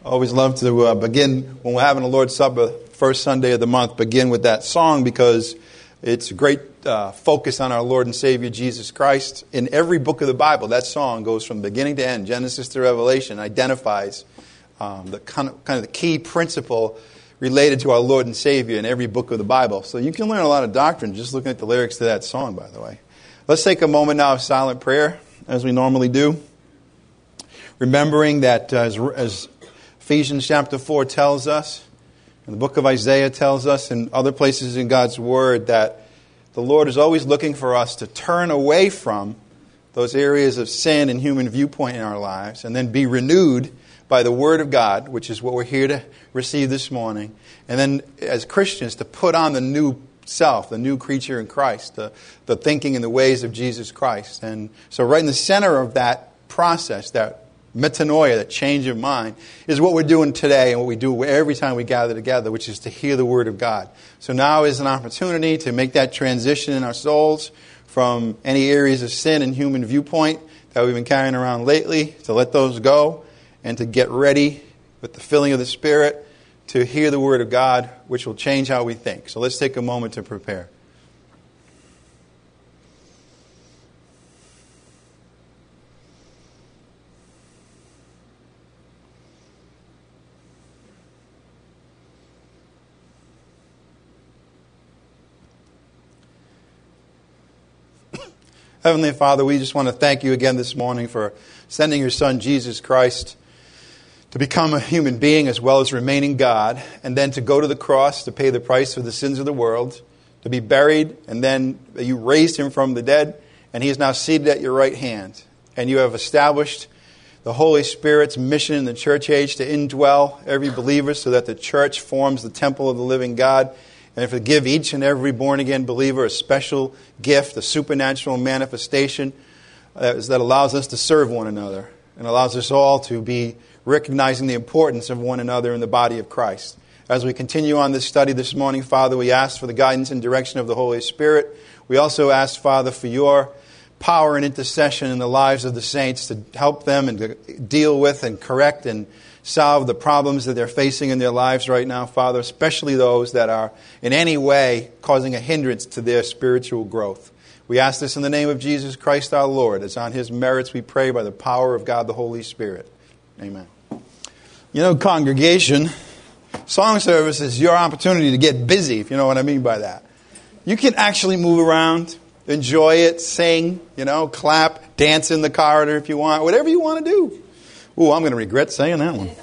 I always love to begin when we're having the Lord's Supper, first Sunday of the month, begin with that song because it's a great focus on our Lord and Savior Jesus Christ. In every book of the Bible, that song goes from beginning to end, Genesis to Revelation, identifies the kind of the key principle related to our Lord and Savior in every book of the Bible. So you can learn a lot of doctrine just looking at the lyrics to that song, by the way. Let's take a moment now of silent prayer, as we normally do. Remembering that as Ephesians chapter 4 tells us, and the book of Isaiah tells us, and other places in God's Word, that the Lord is always looking for us to turn away from those areas of sin and human viewpoint in our lives, and then be renewed by the Word of God, which is what we're here to receive this morning. And then as Christians, to put on the new self, the new creature in Christ, the thinking and the ways of Jesus Christ. And so right in the center of that process, that metanoia, that change of mind, is what we're doing today and what we do every time we gather together, which is to hear the Word of God. So now is an opportunity to make that transition in our souls from any areas of sin and human viewpoint that we've been carrying around lately, to let those go and to get ready with the filling of the Spirit to hear the Word of God, which will change how we think. So let's take a moment to prepare. Heavenly Father, we just want to thank you again this morning for sending your Son, Jesus Christ, to become a human being as well as remaining God, and then to go to the cross to pay the price for the sins of the world, to be buried, and then you raised him from the dead, and he is now seated at your right hand. And you have established the Holy Spirit's mission in the church age to indwell every believer so that the church forms the temple of the living God, and to give each and every born-again believer a special gift, a supernatural manifestation that allows us to serve one another and allows us all to be recognizing the importance of one another in the body of Christ. As we continue on this study this morning, Father, we ask for the guidance and direction of the Holy Spirit. We also ask, Father, for your power and intercession in the lives of the saints to help them and to deal with and correct and solve the problems that they're facing in their lives right now, Father, especially those that are in any way causing a hindrance to their spiritual growth. We ask this in the name of Jesus Christ our Lord. It's on his merits we pray by the power of God the Holy Spirit. Amen. You know, congregation, song service is your opportunity to get busy, if you know what I mean by that. You can actually move around, enjoy it, sing, clap, dance in the corridor if you want, whatever you want to do. Ooh, I'm going to regret saying that one.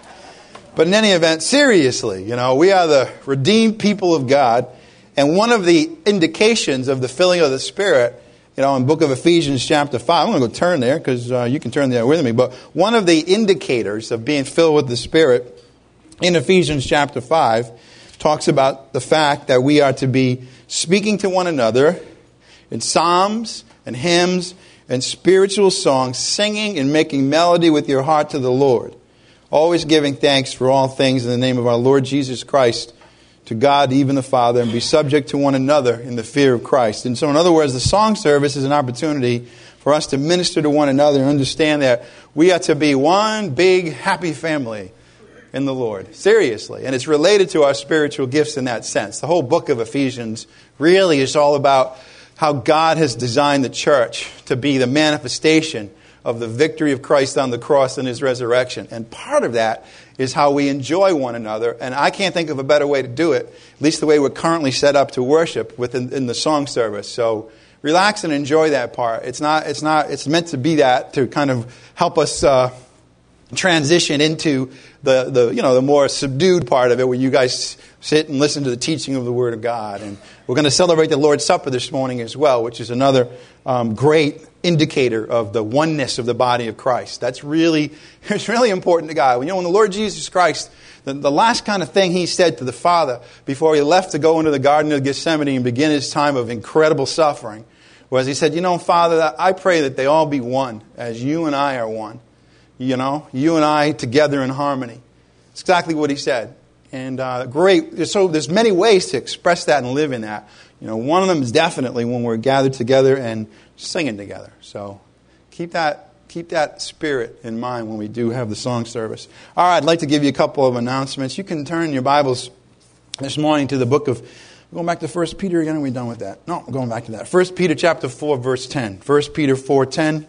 But in any event, seriously, we are the redeemed people of God. And one of the indications of the filling of the Spirit, in the book of Ephesians chapter 5, I'm going to go turn there because you can turn there with me. But one of the indicators of being filled with the Spirit in Ephesians chapter 5 talks about the fact that we are to be speaking to one another in psalms and hymns and spiritual songs, singing and making melody with your heart to the Lord, always giving thanks for all things in the name of our Lord Jesus Christ, to God, even the Father, and be subject to one another in the fear of Christ. And so, in other words, the song service is an opportunity for us to minister to one another and understand that we are to be one big happy family in the Lord. Seriously. And it's related to our spiritual gifts in that sense. The whole book of Ephesians really is all about how God has designed the church to be the manifestation of the victory of Christ on the cross and his resurrection. And part of that is how we enjoy one another. And I can't think of a better way to do it, at least the way we're currently set up to worship in the song service. So relax and enjoy that part. It's meant to be that to kind of help us transition into the more subdued part of it, where you guys sit and listen to the teaching of the Word of God. And we're going to celebrate the Lord's Supper this morning as well, which is another great indicator of the oneness of the body of Christ. It's really important to God. When the Lord Jesus Christ, the last kind of thing he said to the Father before he left to go into the Garden of Gethsemane and begin his time of incredible suffering was he said, Father, I pray that they all be one as you and I are one. You and I together in harmony. It's exactly what he said. And great. So there's many ways to express that and live in that. One of them is definitely when we're gathered together and singing together. So keep that Keep that spirit in mind when we do have the song service. All right, I'd like to give you a couple of announcements. You can turn your Bibles this morning to the book of, going back to 1 Peter again, are we done with that? No, we're going back to that. 1 Peter chapter 4, verse 10. 1 Peter 4:10.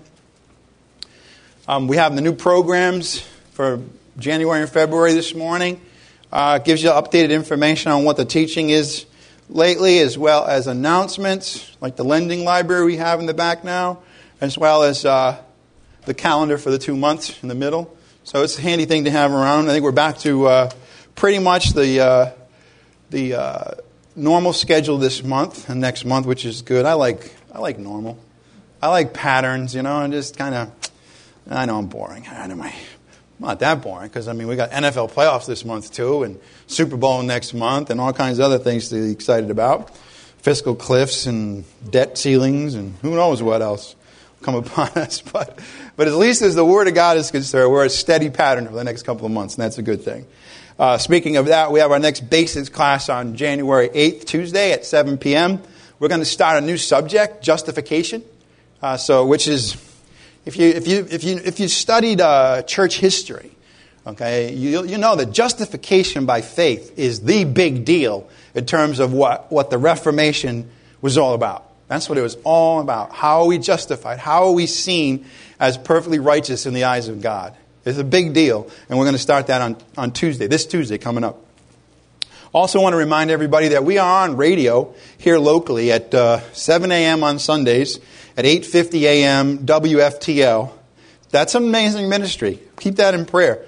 We have the new programs for January and February this morning. It gives you updated information on what the teaching is lately, as well as announcements, like the lending library we have in the back now, as well as the calendar for the 2 months in the middle. So it's a handy thing to have around. I think we're back to pretty much the normal schedule this month and next month, which is good. I like normal. I like patterns, and just kind of, I know I'm boring. I'm not that boring, because, we got NFL playoffs this month, too, and Super Bowl next month, and all kinds of other things to be excited about. Fiscal cliffs and debt ceilings and who knows what else come upon us. But at least as the Word of God is concerned, we're a steady pattern for the next couple of months, and that's a good thing. Speaking of that, we have our next basics class on January 8th, Tuesday at 7 p.m. We're going to start a new subject, justification. Which is, if you studied church history, okay, you know that justification by faith is the big deal in terms of what the Reformation was all about. That's what it was all about. How are we justified? How are we seen as perfectly righteous in the eyes of God? It's a big deal, and we're going to start that on Tuesday, this Tuesday coming up. Also want to remind everybody that we are on radio here locally at 7 a.m. on Sundays, at 8:50 a.m. WFTL. That's an amazing ministry. Keep that in prayer.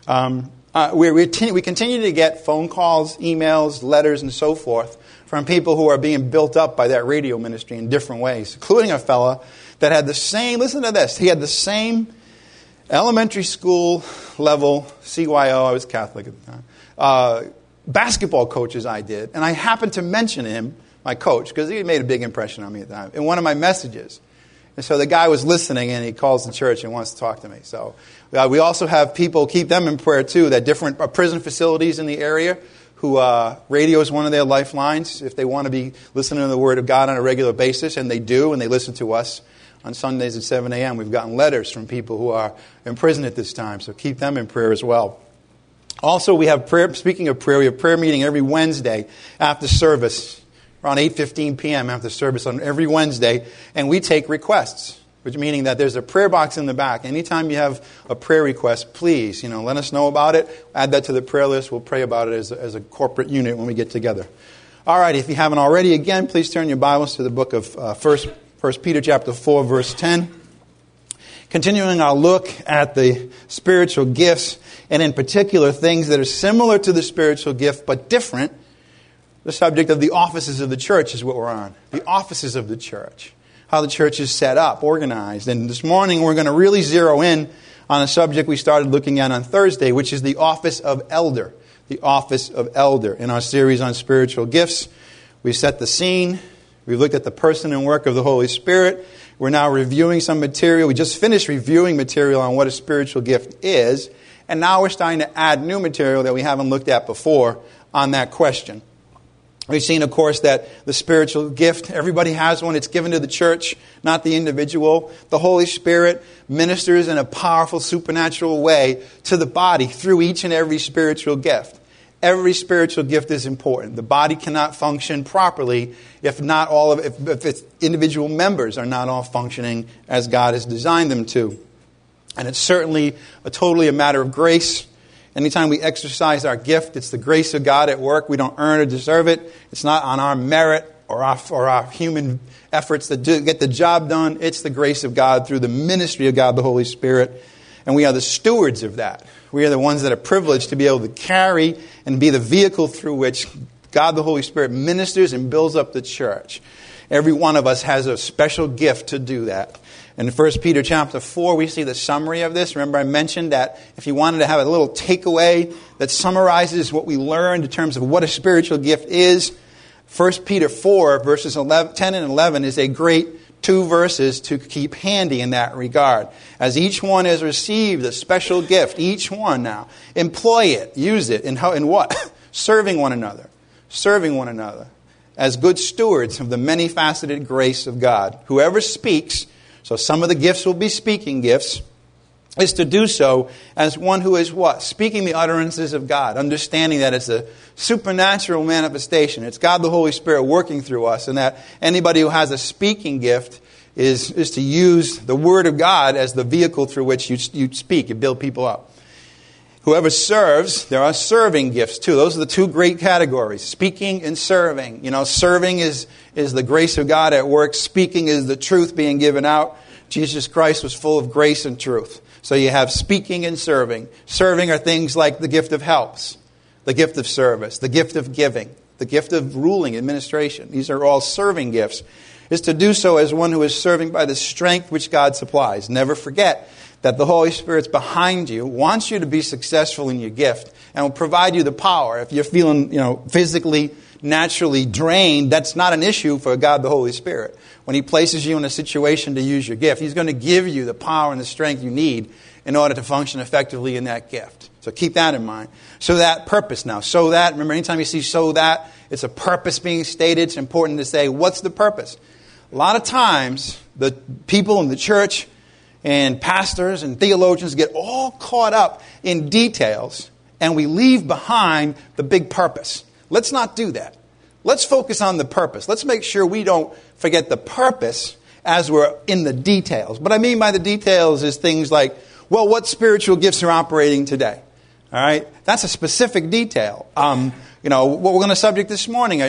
We continue to get phone calls, emails, letters, and so forth from people who are being built up by that radio ministry in different ways, including a fella that had the same, listen to this, he had the same elementary school level, CYO, I was Catholic at the time, basketball coach as I did. And I happened to mention him, my coach, because he made a big impression on me at the time, in one of my messages. And so the guy was listening, and he calls the church and wants to talk to me. So we also have people, keep them in prayer too, that different prison facilities in the area, who radio is one of their lifelines if they want to be listening to the Word of God on a regular basis, and they do, and they listen to us on Sundays at 7 a.m. We've gotten letters from people who are in prison at this time, so keep them in prayer as well. Also, we have prayer. Speaking of prayer, we have prayer meeting every Wednesday after service, around 8:15 p.m. after service on every Wednesday, and we take requests, which meaning that there's a prayer box in the back. Anytime you have a prayer request, please, let us know about it. Add that to the prayer list. We'll pray about it as a corporate unit when we get together. All right, if you haven't already, again, please turn your Bibles to the book of 1 Peter chapter 4, verse 10. Continuing our look at the spiritual gifts, and in particular things that are similar to the spiritual gift but different. The subject of the offices of the church is what we're on. The offices of the church. How the church is set up, organized. And this morning we're going to really zero in on a subject we started looking at on Thursday, which is the office of elder. The office of elder. In our series on spiritual gifts, we set the scene. We've looked at the person and work of the Holy Spirit. We're now reviewing some material. We just finished reviewing material on what a spiritual gift is. And now we're starting to add new material that we haven't looked at before on that question. We've seen, of course, that the spiritual gift, everybody has one. It's given to the church, not the individual. The Holy Spirit ministers in a powerful supernatural way to the body through each and every spiritual gift. Every spiritual gift is important. The body cannot function properly if its individual members are not all functioning as God has designed them to. And it's certainly totally a matter of grace. Anytime we exercise our gift, it's the grace of God at work. We don't earn or deserve it. It's not on our merit or our human efforts to get the job done. It's the grace of God through the ministry of God, the Holy Spirit. And we are the stewards of that. We are the ones that are privileged to be able to carry and be the vehicle through which God, the Holy Spirit, ministers and builds up the church. Every one of us has a special gift to do that. In 1 Peter chapter 4, we see the summary of this. Remember I mentioned that if you wanted to have a little takeaway that summarizes what we learned in terms of what a spiritual gift is, 1 Peter 4, verses 10 and 11 is a great 2 verses to keep handy in that regard. As each one has received a special gift, each one now, employ it, use it, in what? Serving one another. Serving one another as good stewards of the many-faceted grace of God. Whoever speaks So some of the gifts will be speaking gifts, is to do so as one who is what? Speaking the utterances of God, understanding that it's a supernatural manifestation. It's God the Holy Spirit working through us, and that anybody who has a speaking gift is to use the Word of God as the vehicle through which you speak. You build people up. Whoever serves, there are serving gifts too. Those are the two great categories, speaking and serving. Serving is the grace of God at work. Speaking is the truth being given out. Jesus Christ was full of grace and truth. So you have speaking and serving. Serving are things like the gift of helps, the gift of service, the gift of giving, the gift of ruling, administration. These are all serving gifts. Is to do so as one who is serving by the strength which God supplies. Never forget that the Holy Spirit's behind you, wants you to be successful in your gift, and will provide you the power. If you're feeling, physically, naturally drained, that's not an issue for God the Holy Spirit. When He places you in a situation to use your gift, He's going to give you the power and the strength you need in order to function effectively in that gift. So keep that in mind. So that purpose now. So that, remember, anytime you see so that, it's a purpose being stated. It's important to say, what's the purpose? A lot of times, the people in the church and pastors and theologians get all caught up in details, and we leave behind the big purpose. Let's not do that. Let's focus on the purpose. Let's make sure we don't forget the purpose as we're in the details. What I mean by the details is things like, well, what spiritual gifts are operating today? All right? That's a specific detail. What we're going to study this morning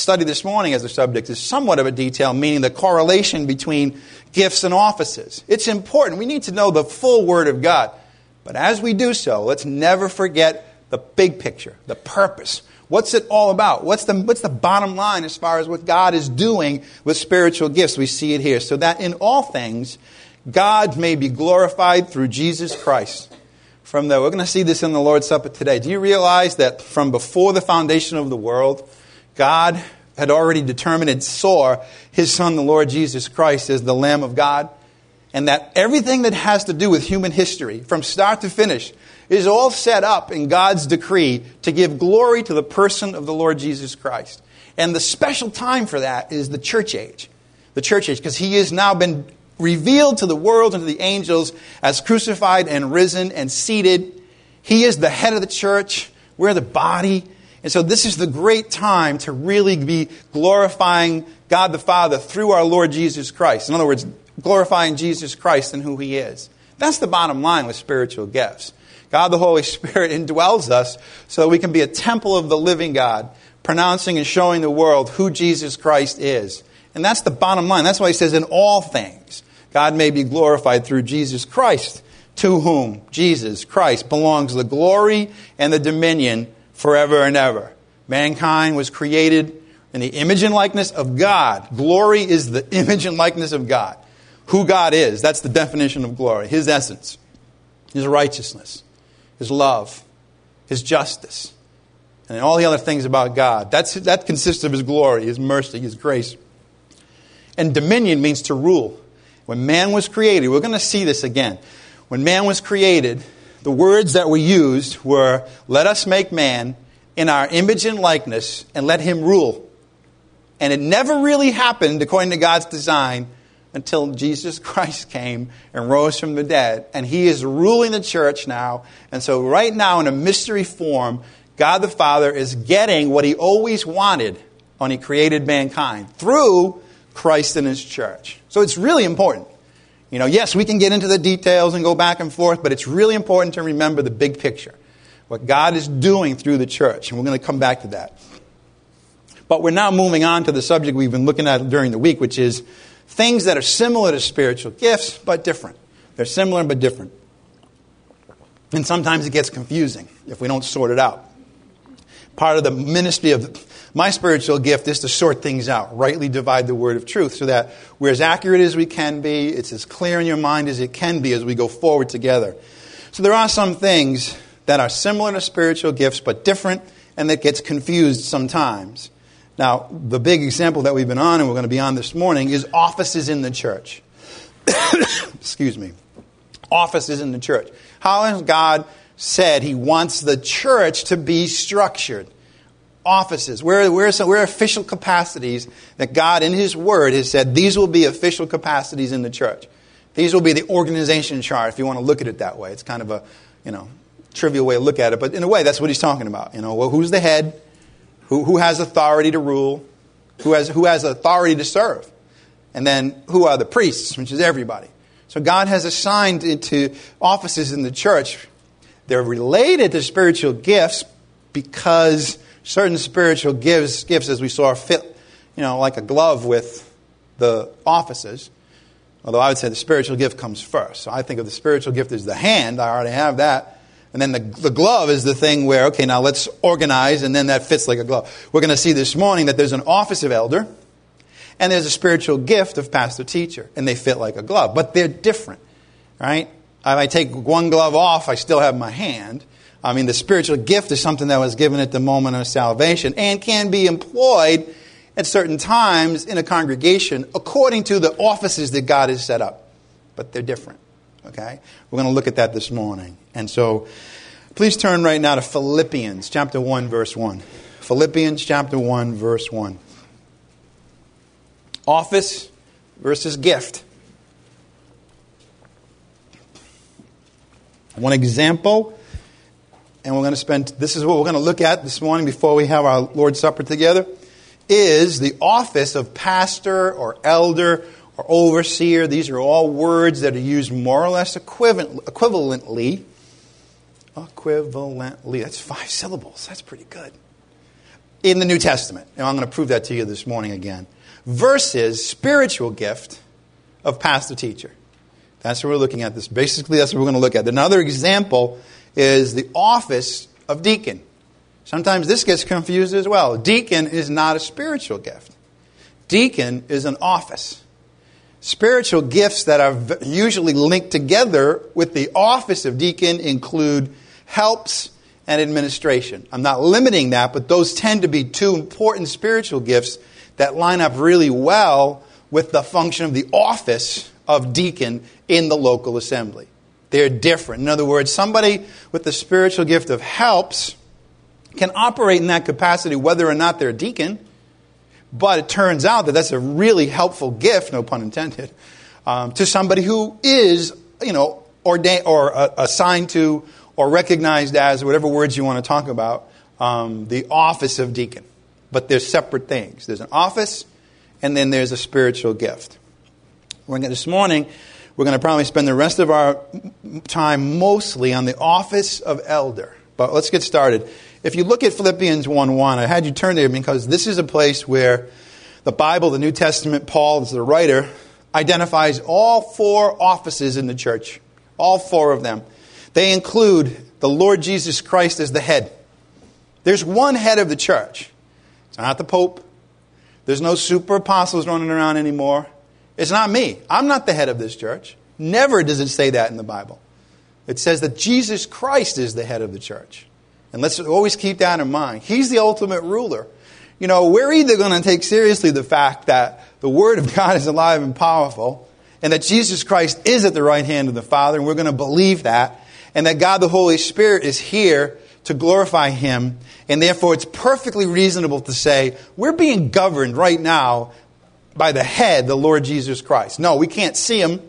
as a subject is somewhat of a detail, meaning the correlation between gifts and offices. It's important. We need to know the full Word of God. But as we do so, let's never forget the big picture, the purpose. What's it all about? What's the bottom line as far as what God is doing with spiritual gifts? We see it here. So that in all things, God may be glorified through Jesus Christ. We're going to see this in the Lord's Supper today. Do you realize that from before the foundation of the world, God had already determined and saw His Son, the Lord Jesus Christ, as the Lamb of God? And that everything that has to do with human history, from start to finish, is all set up in God's decree to give glory to the person of the Lord Jesus Christ. And the special time for that is the church age. The church age, because He has now been revealed to the world and to the angels as crucified and risen and seated. He is the head of the church. We're the body. And so this is the great time to really be glorifying God the Father through our Lord Jesus Christ. In other words, glorifying Jesus Christ and who He is. That's the bottom line with spiritual gifts. God the Holy Spirit indwells us so that we can be a temple of the living God, pronouncing and showing the world who Jesus Christ is. And that's the bottom line. That's why He says, in all things, God may be glorified through Jesus Christ, to whom, Jesus Christ, belongs the glory and the dominion forever and ever. Mankind was created in the image and likeness of God. Glory is the image and likeness of God. Who God is, that's the definition of glory. His essence, His righteousness, His love, His justice, and all the other things about God. That consists of His glory, His mercy, His grace. And dominion means to rule. When man was created, we're going to see this again. When man was created, the words that were used were, let us make man in our image and likeness and let him rule. And it never really happened, according to God's design, until Jesus Christ came and rose from the dead. And He is ruling the church now. And so right now, in a mystery form, God the Father is getting what He always wanted when He created mankind through Christ and His church. So it's really important. Yes, we can get into the details and go back and forth, but it's really important to remember the big picture. What God is doing through the church. And we're going to come back to that. But we're now moving on to the subject we've been looking at during the week, which is things that are similar to spiritual gifts, but different. They're similar but different. And sometimes it gets confusing if we don't sort it out. Part of the ministry of my spiritual gift is to sort things out, rightly divide the word of truth, so that we're as accurate as we can be, it's as clear in your mind as it can be as we go forward together. So there are some things that are similar to spiritual gifts, but different, and that gets confused sometimes. Now, the big example that we've been on, and we're going to be on this morning, is offices in the church. Excuse me. Offices in the church. How has God said He wants the church to be structured? Offices. We're official capacities that God in His Word has said these will be official capacities in the church. These will be the organization chart, if you want to look at it that way. It's kind of a, trivial way to look at it. But in a way, that's what he's talking about. Well, who's the head? Who has authority to rule? Who has authority to serve? And then who are the priests, which is everybody. So God has assigned into offices in the church. They're related to spiritual gifts because certain spiritual gifts, as we saw, fit, like a glove with the offices. Although I would say the spiritual gift comes first. So I think of the spiritual gift as the hand. I already have that. And then the glove is the thing where, okay, now let's organize, and then that fits like a glove. We're going to see this morning that there's an office of elder, and there's a spiritual gift of pastor-teacher, and they fit like a glove. But they're different, right? If I take one glove off, I still have my hand. The spiritual gift is something that was given at the moment of salvation and can be employed at certain times in a congregation according to the offices that God has set up. But they're different, okay? We're going to look at that this morning. And so, please turn right now to Philippians chapter 1, verse 1. Philippians chapter 1, verse 1. Office versus gift. One example, and this is what we're going to look at this morning before we have our Lord's Supper together, is the office of pastor or elder or overseer. These are all words that are used more or less equivalently. That's 5 syllables. That's pretty good. In the New Testament. And I'm going to prove that to you this morning again. Versus spiritual gift of pastor-teacher. That's what we're looking at. Basically, that's what we're going to look at. Another example is the office of deacon. Sometimes this gets confused as well. Deacon is not a spiritual gift. Deacon is an office. Spiritual gifts that are usually linked together with the office of deacon include helps and administration. I'm not limiting that, but those tend to be 2 important spiritual gifts that line up really well with the function of the office of deacon in the local assembly. They're different. In other words, somebody with the spiritual gift of helps can operate in that capacity whether or not they're a deacon. But it turns out that that's a really helpful gift, no pun intended, to somebody who is, ordained or assigned to or recognized as, whatever words you want to talk about, the office of deacon. But there's separate things. There's an office, and then there's a spiritual gift. This morning, we're going to probably spend the rest of our time mostly on the office of elder. But let's get started. If you look at Philippians 1:1, I had you turn there because this is a place where the Bible, the New Testament, Paul is the writer, identifies all 4 offices in the church. All 4 of them. They include the Lord Jesus Christ as the head. There's one head of the church. It's not the Pope. There's no super apostles running around anymore. It's not me. I'm not the head of this church. Never does it say that in the Bible. It says that Jesus Christ is the head of the church. And let's always keep that in mind. He's the ultimate ruler. We're either going to take seriously the fact that the Word of God is alive and powerful, and that Jesus Christ is at the right hand of the Father, and we're going to believe that, and that God the Holy Spirit is here to glorify Him, and therefore it's perfectly reasonable to say, we're being governed right now by the head, the Lord Jesus Christ. No, we can't see Him.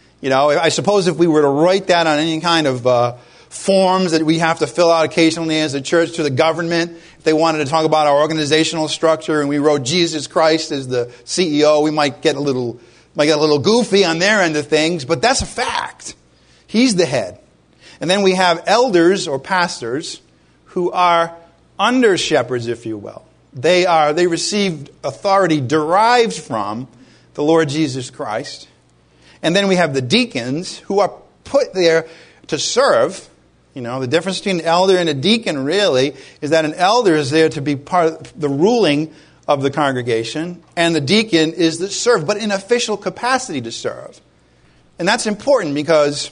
I suppose if we were to write that on any kind of forms that we have to fill out occasionally as a church to the government, if they wanted to talk about our organizational structure and we wrote Jesus Christ as the CEO, we might get a little goofy on their end of things, but that's a fact. He's the head. And then we have elders or pastors who are under shepherds, if you will. They received authority derived from the Lord Jesus Christ. And then we have the deacons who are put there to serve. The difference between an elder and a deacon really is that an elder is there to be part of the ruling of the congregation, and the deacon is to serve, but in official capacity to serve. And that's important because,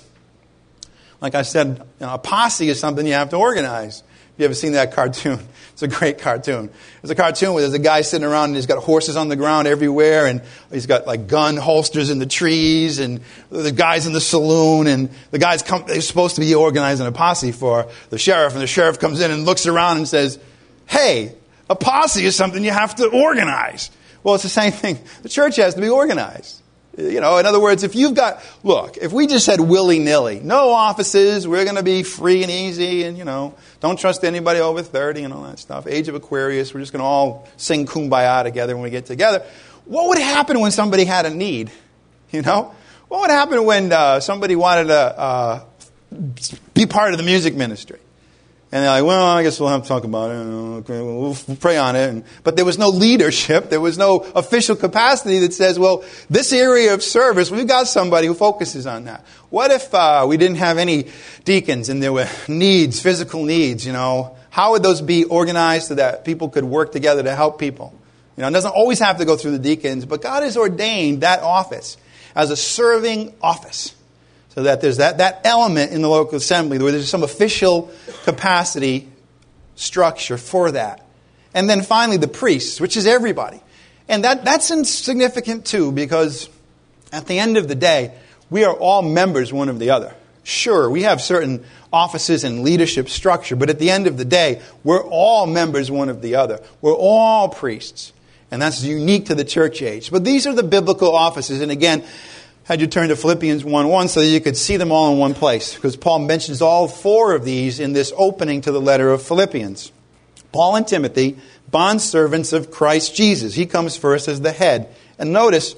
like I said, a posse is something you have to organize. You ever seen that cartoon? It's a great cartoon. It's a cartoon where there's a guy sitting around and he's got horses on the ground everywhere, and he's got like gun holsters in the trees, and the guy's in the saloon, and the guy's they're supposed to be organizing a posse for the sheriff, and the sheriff comes in and looks around and says, "Hey, a posse is something you have to organize." Well, it's the same thing. The church has to be organized. In other words, if we just said willy-nilly, no offices, we're going to be free and easy and, don't trust anybody over 30 and all that stuff. Age of Aquarius, we're just going to all sing Kumbaya together when we get together. What would happen when somebody had a need? What would happen when somebody wanted to be part of the music ministry? And they're like, well, I guess we'll have to talk about it. Okay, we'll pray on it. But there was no leadership. There was no official capacity that says, well, this area of service, we've got somebody who focuses on that. What if we didn't have any deacons and there were needs, physical needs, How would those be organized so that people could work together to help people? It doesn't always have to go through the deacons, but God has ordained that office as a serving office. So that there's that element in the local assembly where there's some official capacity structure for that. And then finally the priests, which is everybody. And that's significant too, because at the end of the day, we are all members one of the other. Sure, we have certain offices and leadership structure, but at the end of the day, we're all members one of the other. We're all priests. And that's unique to the church age. But these are the biblical offices. And again, had you turn to Philippians 1:1 so that you could see them all in one place. Because Paul mentions all four of these in this opening to the letter of Philippians. Paul and Timothy, bondservants of Christ Jesus. He comes first as the head. And notice,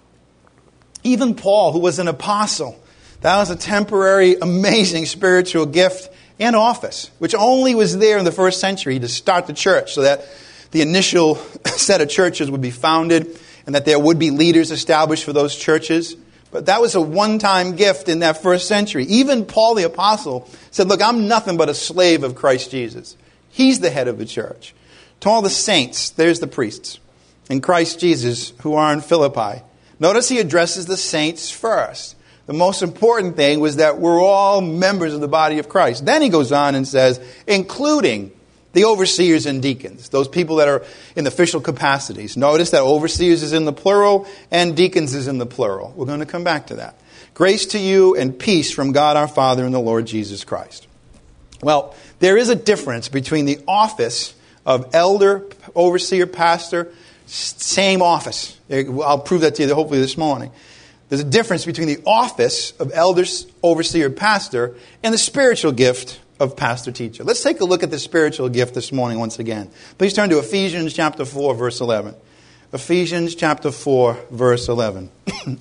even Paul, who was an apostle, that was a temporary, amazing spiritual gift and office, which only was there in the first century to start the church so that the initial set of churches would be founded and that there would be leaders established for those churches. But that was a one-time gift in that first century. Even Paul the apostle said, look, I'm nothing but a slave of Christ Jesus. He's the head of the church. To all the saints, there's the priests in Christ Jesus who are in Philippi. Notice he addresses the saints first. The most important thing was that we're all members of the body of Christ. Then he goes on and says, including the overseers and deacons, those people that are in official capacities. Notice that overseers is in the plural and deacons is in the plural. We're going to come back to that. Grace to you and peace from God our Father and the Lord Jesus Christ. Well, there is a difference between the office of elder, overseer, pastor, same office. I'll prove that to you hopefully this morning. There's a difference between the office of elder, overseer, pastor and the spiritual gift of pastor teacher. Let's take a look at the spiritual gift this morning once again. Please turn to Ephesians chapter 4, verse 11. Ephesians chapter 4, verse 11.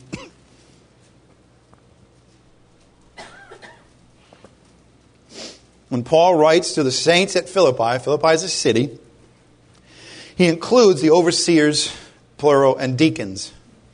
When Paul writes to the saints at Philippi, Philippi is a city, he includes the overseers, plural, and deacons.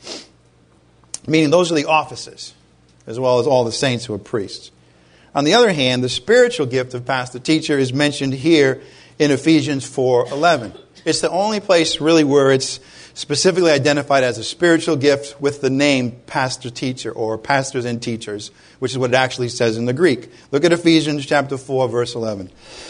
Meaning those are the offices, as well as all the saints who are priests. On the other hand, the spiritual gift of pastor teacher is mentioned here in Ephesians 4:11. It's the only place really where it's specifically identified as a spiritual gift with the name pastor teacher or pastors and teachers, which is what it actually says in the Greek. Look at Ephesians chapter 4, verse 11.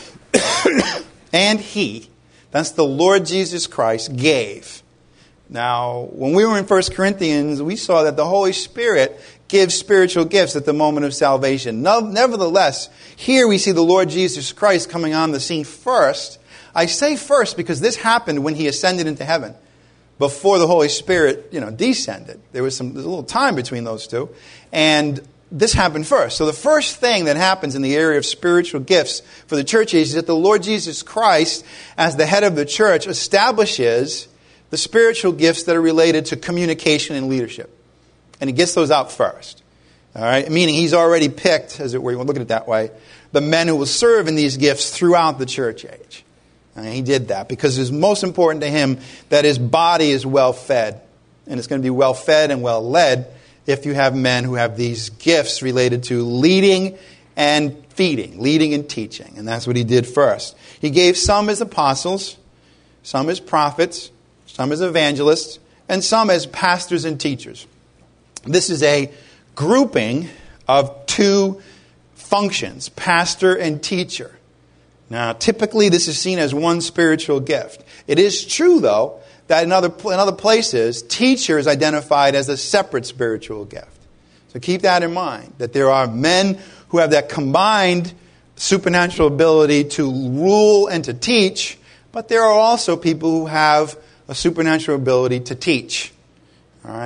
And he, that's the Lord Jesus Christ, gave. Now, when we were in 1 Corinthians, we saw that the Holy Spirit gives spiritual gifts at the moment of salvation. Nevertheless, here we see the Lord Jesus Christ coming on the scene first. I say first because this happened when he ascended into heaven, before the Holy Spirit, descended. There's a little time between those two, and this happened first. So the first thing that happens in the area of spiritual gifts for the church age is that the Lord Jesus Christ, as the head of the church, establishes the spiritual gifts that are related to communication and leadership. And he gets those out first. All right? Meaning he's already picked, as it were, you want to look at it that way, the men who will serve in these gifts throughout the church age. And he did that because it's most important to him that his body is well fed. And it's going to be well fed and well led if you have men who have these gifts related to leading and feeding, leading and teaching. And that's what he did first. He gave some as apostles, some as prophets, some as evangelists, and some as pastors and teachers. This is a grouping of two functions, pastor and teacher. Now, typically this is seen as one spiritual gift. It is true, though, that in other places, teacher is identified as a separate spiritual gift. So keep that in mind, that there are men who have that combined supernatural ability to rule and to teach, but there are also people who have a supernatural ability to teach. All right?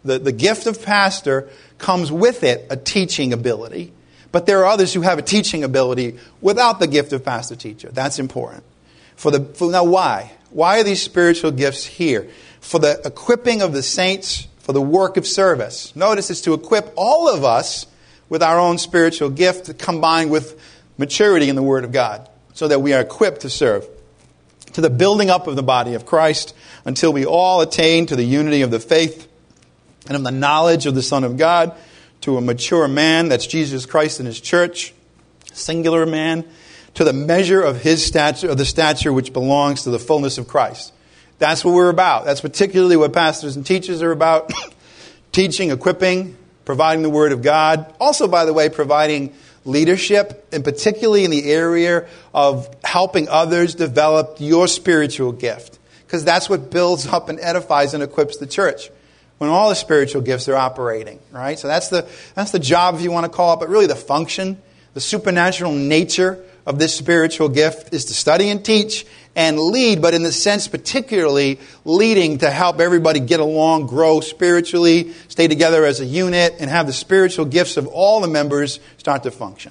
The gift of pastor comes with it a teaching ability. But there are others who have a teaching ability without the gift of pastor teacher. That's important. Now why? Why are these spiritual gifts here? For the equipping of the saints for the work of service. Notice it's to equip all of us with our own spiritual gift combined with maturity in the Word of God so that we are equipped to serve. To the building up of the body of Christ until we all attain to the unity of the faith and of the knowledge of the Son of God, to a mature man, that's Jesus Christ and His church, singular man, to the measure of His stature, of the stature which belongs to the fullness of Christ. That's what we're about. That's particularly what pastors and teachers are about. Teaching, equipping, providing the Word of God. Also, by the way, providing leadership, and particularly in the area of helping others develop your spiritual gift. Because that's what builds up and edifies and equips the church. When all the spiritual gifts are operating, right? So that's the job, if you want to call it, but really the function, the supernatural nature of this spiritual gift is to study and teach and lead, but in the sense particularly leading to help everybody get along, grow spiritually, stay together as a unit, and have the spiritual gifts of all the members start to function.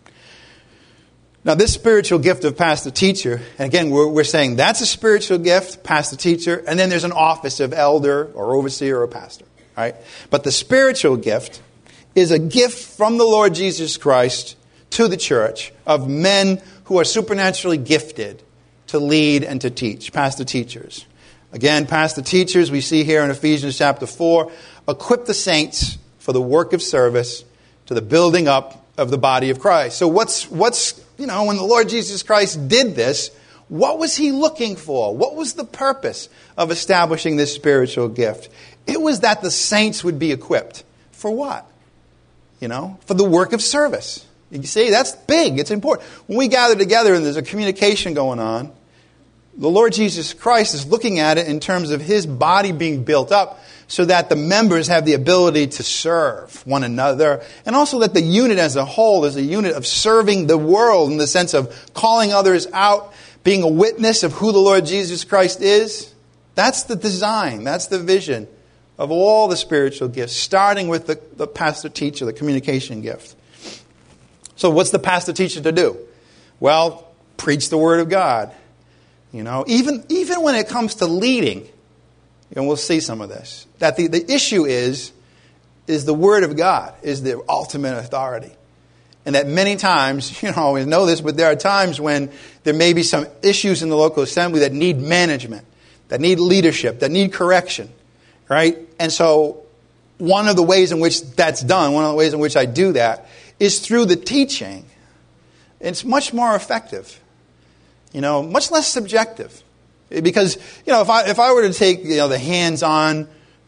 Now, this spiritual gift of pastor-teacher, and again, we're saying that's a spiritual gift, pastor-teacher, and then there's an office of elder or overseer or pastor, right? But the spiritual gift is a gift from the Lord Jesus Christ to the church of men who are supernaturally gifted to lead and to teach, pastor-teachers. Again, pastor-teachers, we see here in Ephesians chapter 4, equip the saints for the work of service to the building up of the body of Christ. So what's when the Lord Jesus Christ did this, what was He looking for? What was the purpose of establishing this spiritual gift? It was that the saints would be equipped. For what? For the work of service. You see, that's big. It's important. When we gather together and there's a communication going on, the Lord Jesus Christ is looking at it in terms of His body being built up so that the members have the ability to serve one another, and also that the unit as a whole is a unit of serving the world in the sense of calling others out, being a witness of who the Lord Jesus Christ is. That's the design. That's the vision of all the spiritual gifts, starting with the pastor-teacher, the communication gift. So what's the pastor-teacher to do? Well, preach the Word of God. Even when it comes to leading, and we'll see some of this, that the issue is the Word of God, is the ultimate authority. And that many times, you don't always know this, but there are times when there may be some issues in the local assembly that need management, that need leadership, that need correction, right? And so one of the ways in which that's done, one of the ways in which I do that, is through the teaching. It's much more effective, much less subjective. Because, if I were to take, the hands-on,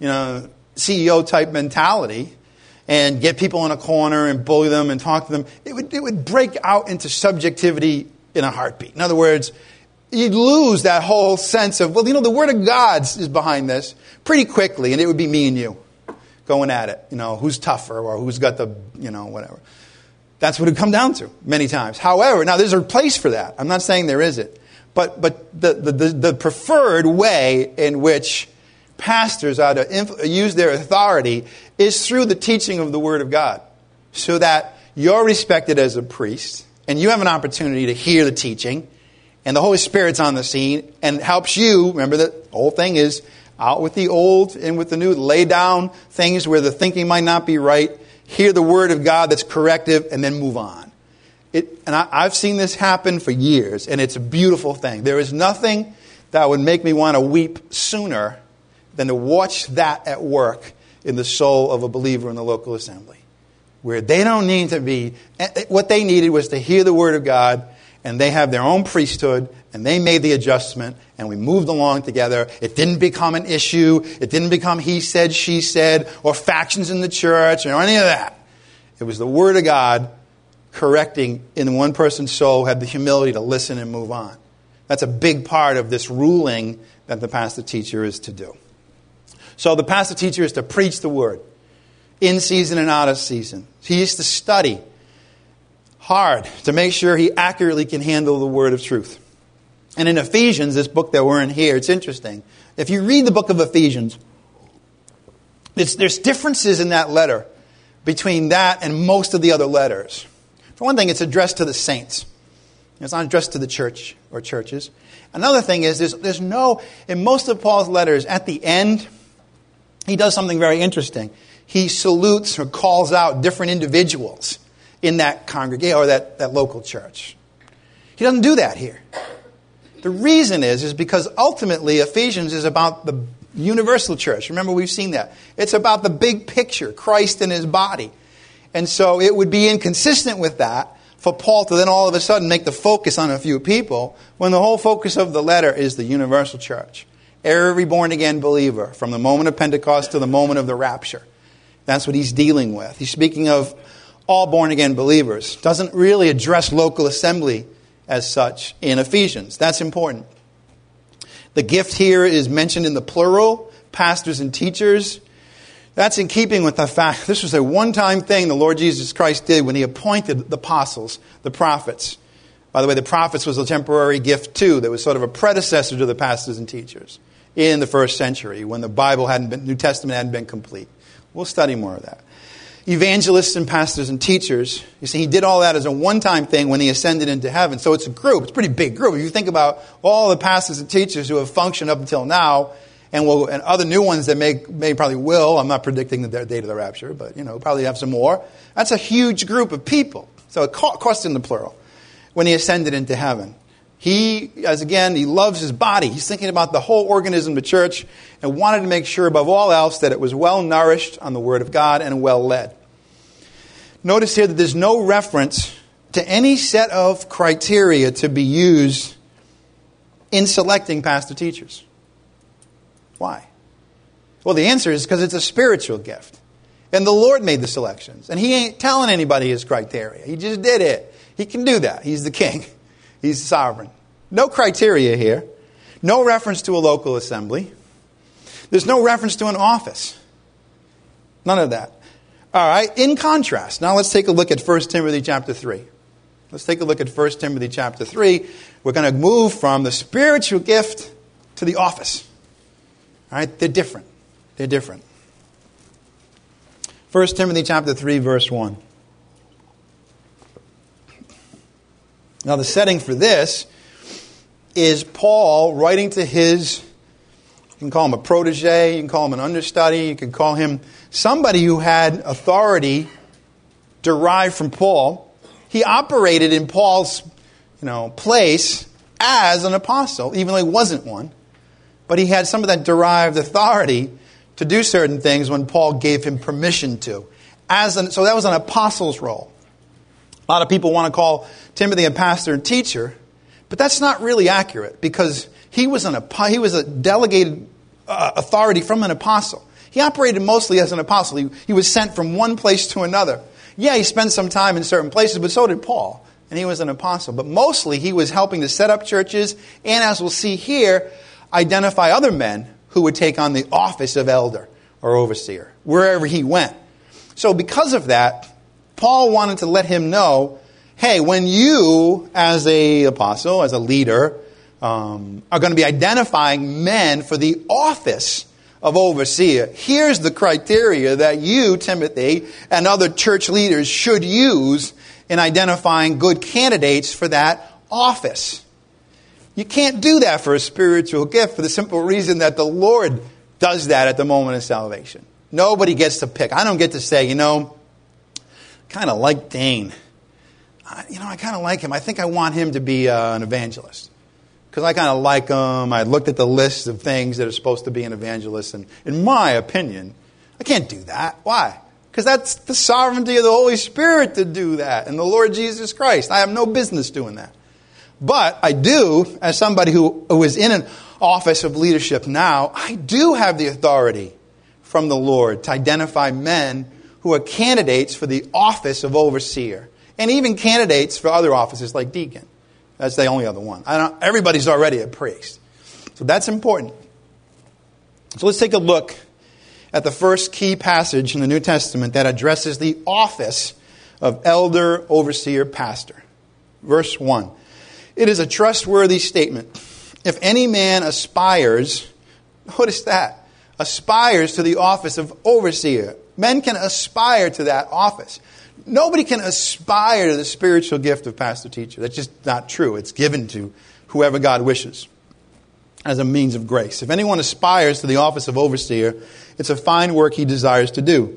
CEO type mentality and get people in a corner and bully them and talk to them, it would break out into subjectivity in a heartbeat. In other words, you'd lose that whole sense of, the Word of God is behind this pretty quickly, and it would be me and you going at it. Who's tougher or who's got the, whatever. That's what it would come down to many times. However, now there's a place for that. I'm not saying there isn't. But the preferred way in which pastors are to use their authority is through the teaching of the Word of God. So that you're respected as a priest, and you have an opportunity to hear the teaching, and the Holy Spirit's on the scene and helps you. Remember, the whole thing is out with the old, in with the new. Lay down things where the thinking might not be right. Hear the Word of God that's corrective, and then move on. I've seen this happen for years, and it's a beautiful thing. There is nothing that would make me want to weep sooner than to watch that at work in the soul of a believer in the local assembly, where they don't need to be, what they needed was to hear the Word of God, and they have their own priesthood, and they made the adjustment, and we moved along together. It didn't become an issue. It didn't become he said, she said, or factions in the church, or any of that. It was the Word of God correcting in one person's soul, had the humility to listen and move on. That's a big part of this ruling that the pastor-teacher is to do. So the pastor-teacher is to preach the Word in season and out of season. He is to study hard to make sure he accurately can handle the Word of truth. And in Ephesians, this book that we're in here, it's interesting. If you read the book of Ephesians, There's differences in that letter between that and most of the other letters. For one thing, it's addressed to the saints. It's not addressed to the church or churches. Another thing is there's no, in most of Paul's letters, at the end, he does something very interesting. He salutes or calls out different individuals in that congregation or that local church. He doesn't do that here. The reason is because ultimately Ephesians is about the universal church. Remember, we've seen that. It's about the big picture, Christ and his body. And so it would be inconsistent with that for Paul to then all of a sudden make the focus on a few people when the whole focus of the letter is the universal church. Every born-again believer from the moment of Pentecost to the moment of the rapture. That's what he's dealing with. He's speaking of all born-again believers. Doesn't really address local assembly as such in Ephesians. That's important. The gift here is mentioned in the plural, pastors and teachers. That's in keeping with the fact this was a one-time thing the Lord Jesus Christ did when he appointed the apostles, the prophets. By the way, the prophets was a temporary gift too. That was sort of a predecessor to the pastors and teachers in the first century when the New Testament hadn't been complete. We'll study more of that. Evangelists and pastors and teachers. You see, he did all that as a one-time thing when he ascended into heaven. So it's a group. It's a pretty big group. If you think about all the pastors and teachers who have functioned up until now, and other new ones that may probably will. I'm not predicting the date of the rapture, but probably have some more. That's a huge group of people. So it cost in the plural when he ascended into heaven. He loves his body. He's thinking about the whole organism of the church and wanted to make sure above all else that it was well nourished on the Word of God and well led. Notice here that there's no reference to any set of criteria to be used in selecting pastor teachers. Why? Well, the answer is because it's a spiritual gift. And the Lord made the selections. And he ain't telling anybody his criteria. He just did it. He can do that. He's the king. He's sovereign. No criteria here. No reference to a local assembly. There's no reference to an office. None of that. All right. In contrast, now let's take a look at 1 Timothy chapter 3. Let's take a look at 1 Timothy chapter 3. We're going to move from the spiritual gift to the office. All right. They're different. They're different. 1 Timothy chapter 3, verse 1. Now, the setting for this is Paul writing to his, you can call him a protege, you can call him an understudy, you can call him somebody who had authority derived from Paul. He operated in Paul's, place as an apostle, even though he wasn't one. But he had some of that derived authority to do certain things when Paul gave him permission to. So that was an apostle's role. A lot of people want to call Timothy a pastor and teacher, but that's not really accurate because he was a delegated authority from an apostle. He operated mostly as an apostle. He was sent from one place to another. Yeah, he spent some time in certain places, but so did Paul, and he was an apostle. But mostly he was helping to set up churches and, as we'll see here, identify other men who would take on the office of elder or overseer wherever he went. So because of that, Paul wanted to let him know, hey, when you, as an apostle, as a leader, are going to be identifying men for the office of overseer, here's the criteria that you, Timothy, and other church leaders should use in identifying good candidates for that office. You can't do that for a spiritual gift for the simple reason that the Lord does that at the moment of salvation. Nobody gets to pick. I don't get to say, kind of like Dane. I kind of like him. I think I want him to be an evangelist. Because I kind of like him. I looked at the list of things that are supposed to be an evangelist. And in my opinion, I can't do that. Why? Because that's the sovereignty of the Holy Spirit to do that. And the Lord Jesus Christ. I have no business doing that. But I do, as somebody who is in an office of leadership now, I do have the authority from the Lord to identify men who are candidates for the office of overseer. And even candidates for other offices like deacon. That's the only other one. Everybody's already a priest. So that's important. So let's take a look at the first key passage in the New Testament that addresses the office of elder, overseer, pastor. Verse 1. It is a trustworthy statement. If any man aspires, notice that, aspires to the office of overseer. Men can aspire to that office. Nobody can aspire to the spiritual gift of pastor teacher. That's just not true. It's given to whoever God wishes as a means of grace. If anyone aspires to the office of overseer, it's a fine work he desires to do.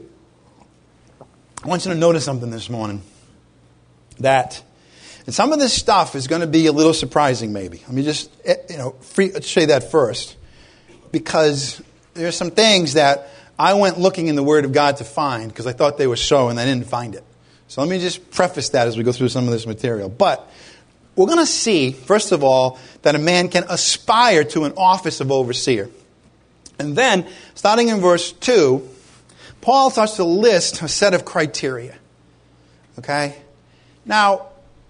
I want you to notice something this morning. That and some of this stuff is going to be a little surprising maybe. Let me just say that first. Because there's some things that I went looking in the Word of God to find because I thought they were so and I didn't find it. So let me just preface that as we go through some of this material. But we're going to see, first of all, that a man can aspire to an office of overseer. And then, starting in verse 2, Paul starts to list a set of criteria. Okay? Now,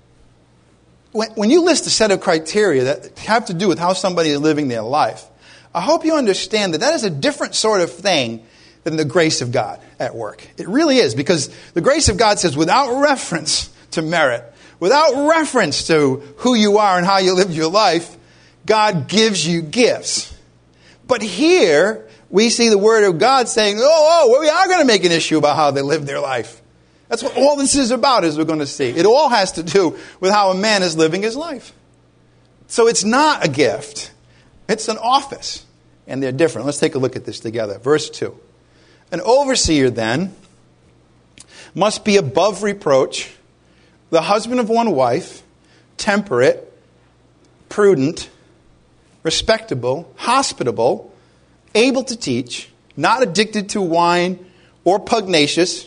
when you list a set of criteria that have to do with how somebody is living their life, I hope you understand that that is a different sort of thing than the grace of God at work. It really is, because the grace of God says without reference to merit, without reference to who you are and how you live your life, God gives you gifts. But here, we see the Word of God saying, well, we are going to make an issue about how they live their life. That's what all this is about, as we're going to see. It all has to do with how a man is living his life. So it's not a gift. It's an office. And they're different. Let's take a look at this together. Verse 2. An overseer, then, must be above reproach, the husband of one wife, temperate, prudent, respectable, hospitable, able to teach, not addicted to wine or pugnacious,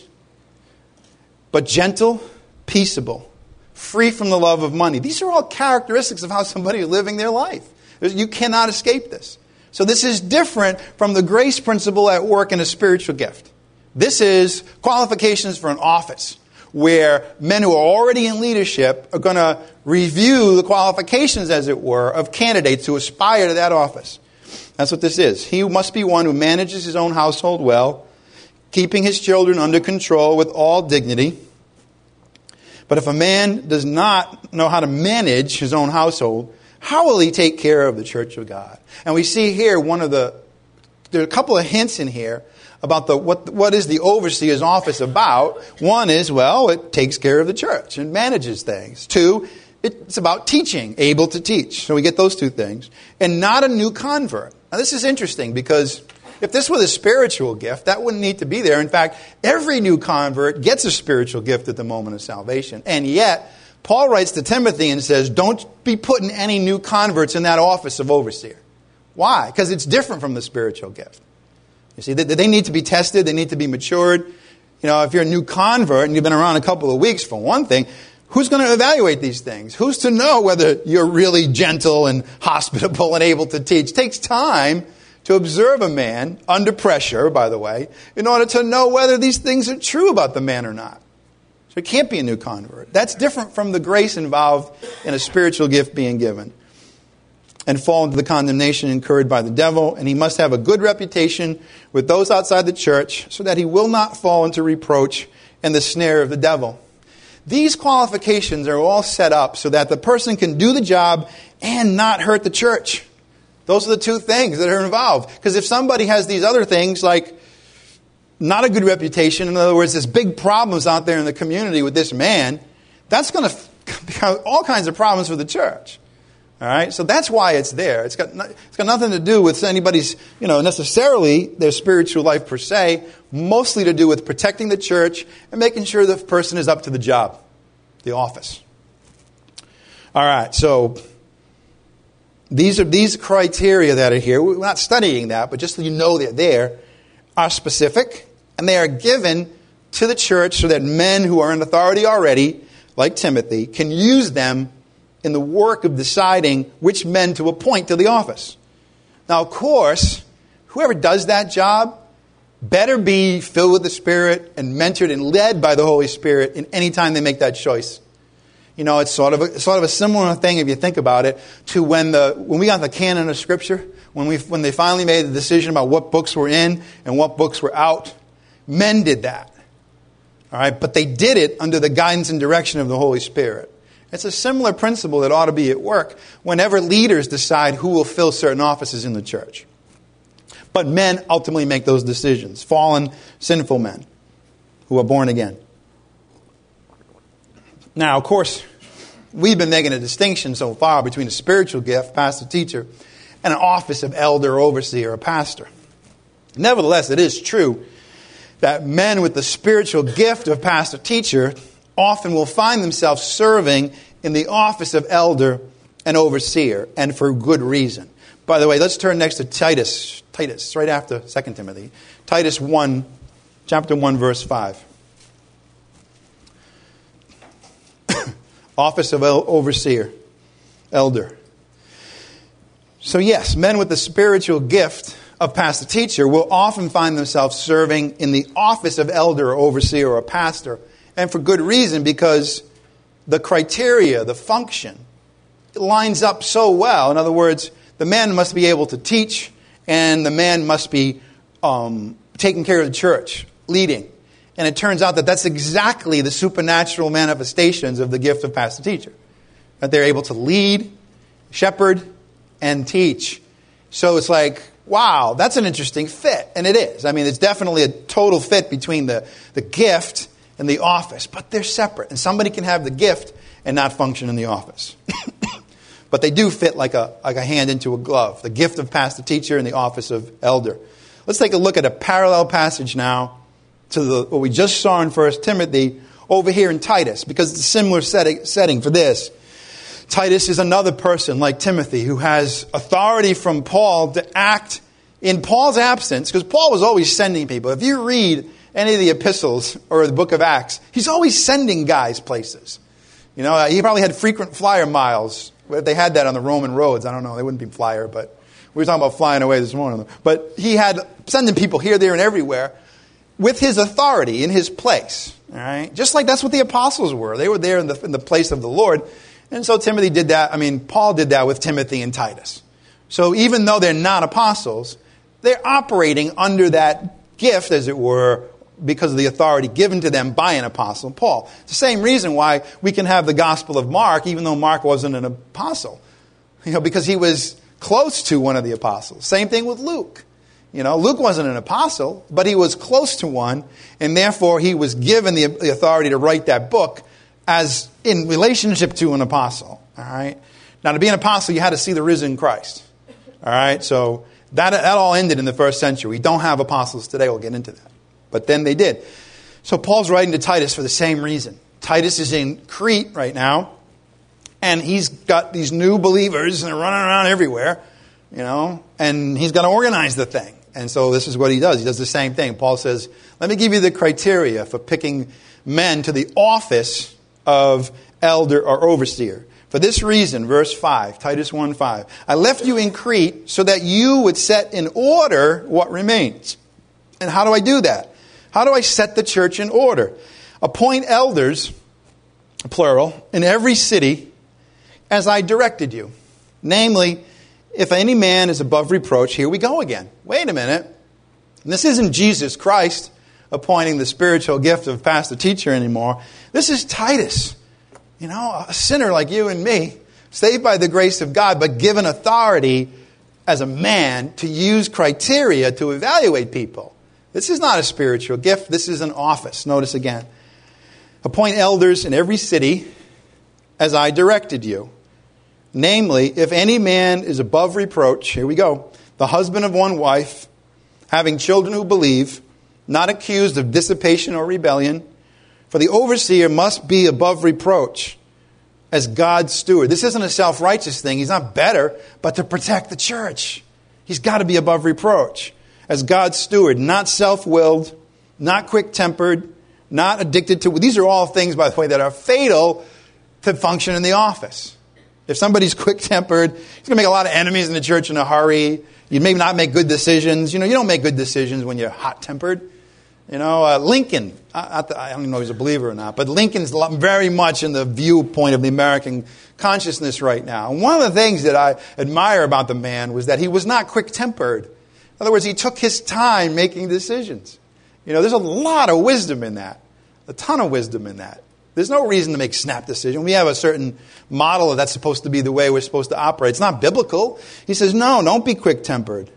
but gentle, peaceable, free from the love of money. These are all characteristics of how somebody is living their life. You cannot escape this. So this is different from the grace principle at work in a spiritual gift. This is qualifications for an office, where men who are already in leadership are going to review the qualifications, as it were, of candidates who aspire to that office. That's what this is. He must be one who manages his own household well, keeping his children under control with all dignity. But if a man does not know how to manage his own household, how will he take care of the church of God? And we see here there are a couple of hints in here about what is the overseer's office about. One is, it takes care of the church and manages things. 2, it's about teaching, able to teach. So we get those 2 things. And not a new convert. Now this is interesting, because if this were a spiritual gift, that wouldn't need to be there. In fact, every new convert gets a spiritual gift at the moment of salvation. And yet, Paul writes to Timothy and says, don't be putting any new converts in that office of overseer. Why? Because it's different from the spiritual gift. You see, they need to be tested. They need to be matured. If you're a new convert and you've been around a couple of weeks, for one thing, who's going to evaluate these things? Who's to know whether you're really gentle and hospitable and able to teach? It takes time to observe a man under pressure, by the way, in order to know whether these things are true about the man or not. So it can't be a new convert. That's different from the grace involved in a spiritual gift being given. And fall into the condemnation incurred by the devil. And he must have a good reputation with those outside the church, so that he will not fall into reproach and the snare of the devil. These qualifications are all set up so that the person can do the job and not hurt the church. Those are the 2 things that are involved. Because if somebody has these other things, like not a good reputation, in other words, there's big problems out there in the community with this man, that's going to cause all kinds of problems for the church. All right, so that's why it's there. It's got nothing to do with anybody's, necessarily their spiritual life per se. Mostly to do with protecting the church and making sure the person is up to the job, the office. All right, so these criteria that are here. We're not studying that, but just so you know they're there, are specific, and they are given to the church so that men who are in authority already, like Timothy, can use them in the work of deciding which men to appoint to the office. Now, of course, whoever does that job better be filled with the Spirit and mentored and led by the Holy Spirit in any time they make that choice. It's sort of a similar thing, if you think about it, to when we got the canon of Scripture, when they finally made the decision about what books were in and what books were out. Men did that. All right, but they did it under the guidance and direction of the Holy Spirit. It's a similar principle that ought to be at work whenever leaders decide who will fill certain offices in the church. But men ultimately make those decisions. Fallen, sinful men who are born again. Now, of course, we've been making a distinction so far between a spiritual gift, pastor, teacher, and an office of elder, overseer, or pastor. Nevertheless, it is true that men with the spiritual gift of pastor, teacher often will find themselves serving in the office of elder and overseer, and for good reason. By the way, let's turn next to Titus. Titus, right after 2 Timothy. Titus 1, chapter 1, verse 5. Office of overseer, elder. So yes, men with the spiritual gift of pastor teacher will often find themselves serving in the office of elder or overseer or pastor. And for good reason, because the criteria, the function, it lines up so well. In other words, the man must be able to teach, and the man must be taking care of the church, leading. And it turns out that that's exactly the supernatural manifestations of the gift of pastor teacher. That they're able to lead, shepherd, and teach. So it's like, wow, that's an interesting fit. And it is. I mean, it's definitely a total fit between the gift and the office. But they're separate. And somebody can have the gift and not function in the office. But they do fit like a hand into a glove. The gift of pastor teacher and the office of elder. Let's take a look at a parallel passage now to what we just saw in 1 Timothy over here in Titus, because it's a similar setting for this. Titus is another person like Timothy who has authority from Paul to act in Paul's absence, because Paul was always sending people. If you read any of the epistles or the book of Acts, he's always sending guys places. You know, he probably had frequent flyer miles. They had that on the Roman roads. I don't know, they wouldn't be flyer, but we were talking about flying away this morning. But he had sending people here, there, and everywhere with his authority in his place. All right, just like that's what the apostles were. They were there in the place of the Lord. And so Timothy did that. I mean, Paul did that with Timothy and Titus. So even though they're not apostles, they're operating under that gift, as it were, because of the authority given to them by an apostle, Paul. It's the same reason why we can have the Gospel of Mark, even though Mark wasn't an apostle. You know, because he was close to one of the apostles. Same thing with Luke. You know, Luke wasn't an apostle, but he was close to one, and therefore he was given the authority to write that book as in relationship to an apostle. All right. Now, to be an apostle, you had to see the risen Christ. All right. So that all ended in the first century. We don't have apostles today. We'll get into that. But then they did. So Paul's writing to Titus for the same reason. Titus is in Crete right now, and he's got these new believers, and they're running around everywhere, you know, and he's got to organize the thing. And so this is what he does. He does the same thing. Paul says, let me give you the criteria for picking men to the office of elder or overseer. For this reason, verse 5, Titus 1:5, I left you in Crete so that you would set in order what remains. And how do I do that? How do I set the church in order? Appoint elders, plural, in every city as I directed you. Namely, if any man is above reproach, here we go again. Wait a minute. And this isn't Jesus Christ appointing the spiritual gift of pastor teacher anymore. This is Titus. You know, a sinner like you and me, saved by the grace of God, but given authority as a man to use criteria to evaluate people. This is not a spiritual gift. This is an office. Notice again. Appoint elders in every city as I directed you. Namely, if any man is above reproach, here we go, the husband of one wife, having children who believe, not accused of dissipation or rebellion, for the overseer must be above reproach as God's steward. This isn't a self-righteous thing. He's not better, but to protect the church. He's got to be above reproach as God's steward, not self-willed, not quick-tempered, not addicted to... These are all things, by the way, that are fatal to function in the office. If somebody's quick-tempered, he's going to make a lot of enemies in the church in a hurry. You may not make good decisions. You know, you don't make good decisions when you're hot-tempered. You know, Lincoln, I don't even know if he's a believer or not, but Lincoln's very much in the viewpoint of the American consciousness right now. And one of the things that I admire about the man was that he was not quick-tempered. In other words, he took his time making decisions. You know, there's a lot of wisdom in that, a ton of wisdom in that. There's no reason to make snap decisions. We have a certain model that's supposed to be the way we're supposed to operate. It's not biblical. He says, no, don't be quick-tempered.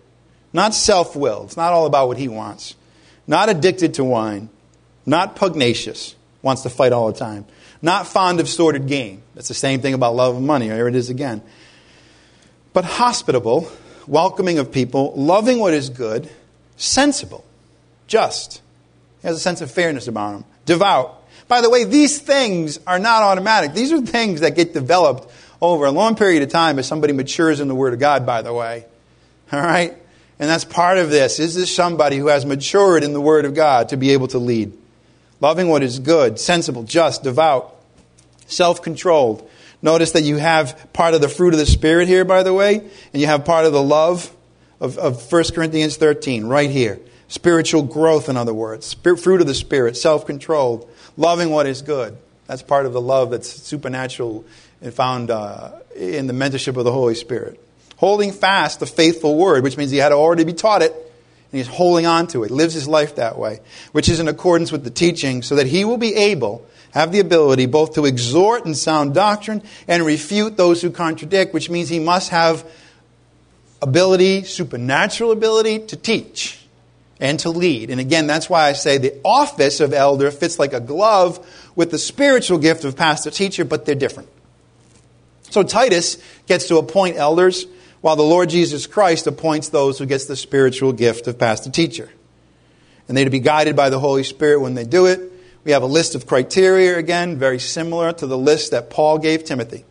Not self-willed. It's not all about what he wants. Not addicted to wine. Not pugnacious. Wants to fight all the time. Not fond of sordid gain. That's the same thing about love of money. Here it is again. But hospitable, welcoming of people, loving what is good, sensible, just. He has a sense of fairness about him. Devout. By the way, these things are not automatic. These are things that get developed over a long period of time as somebody matures in the Word of God, by the way. All right? And that's part of this. Is this somebody who has matured in the Word of God to be able to lead? Loving what is good, sensible, just, devout, self-controlled. Notice that you have part of the fruit of the Spirit here, by the way, and you have part of the love of 1 Corinthians 13 right here. Spiritual growth, in other words. Fruit of the Spirit, self-controlled, loving what is good. That's part of the love that's supernatural and found in the mentorship of the Holy Spirit. Holding fast the faithful word, which means he had to already be taught it, and he's holding on to it, lives his life that way, which is in accordance with the teaching, so that he will be able, have the ability, both to exhort in sound doctrine and refute those who contradict, which means he must have ability, supernatural ability, to teach and to lead. And again, that's why I say the office of elder fits like a glove with the spiritual gift of pastor-teacher, but they're different. So Titus gets to appoint elders, while the Lord Jesus Christ appoints those who gets the spiritual gift of pastor-teacher. And they're to be guided by the Holy Spirit when they do it. We have a list of criteria, again, very similar to the list that Paul gave Timothy.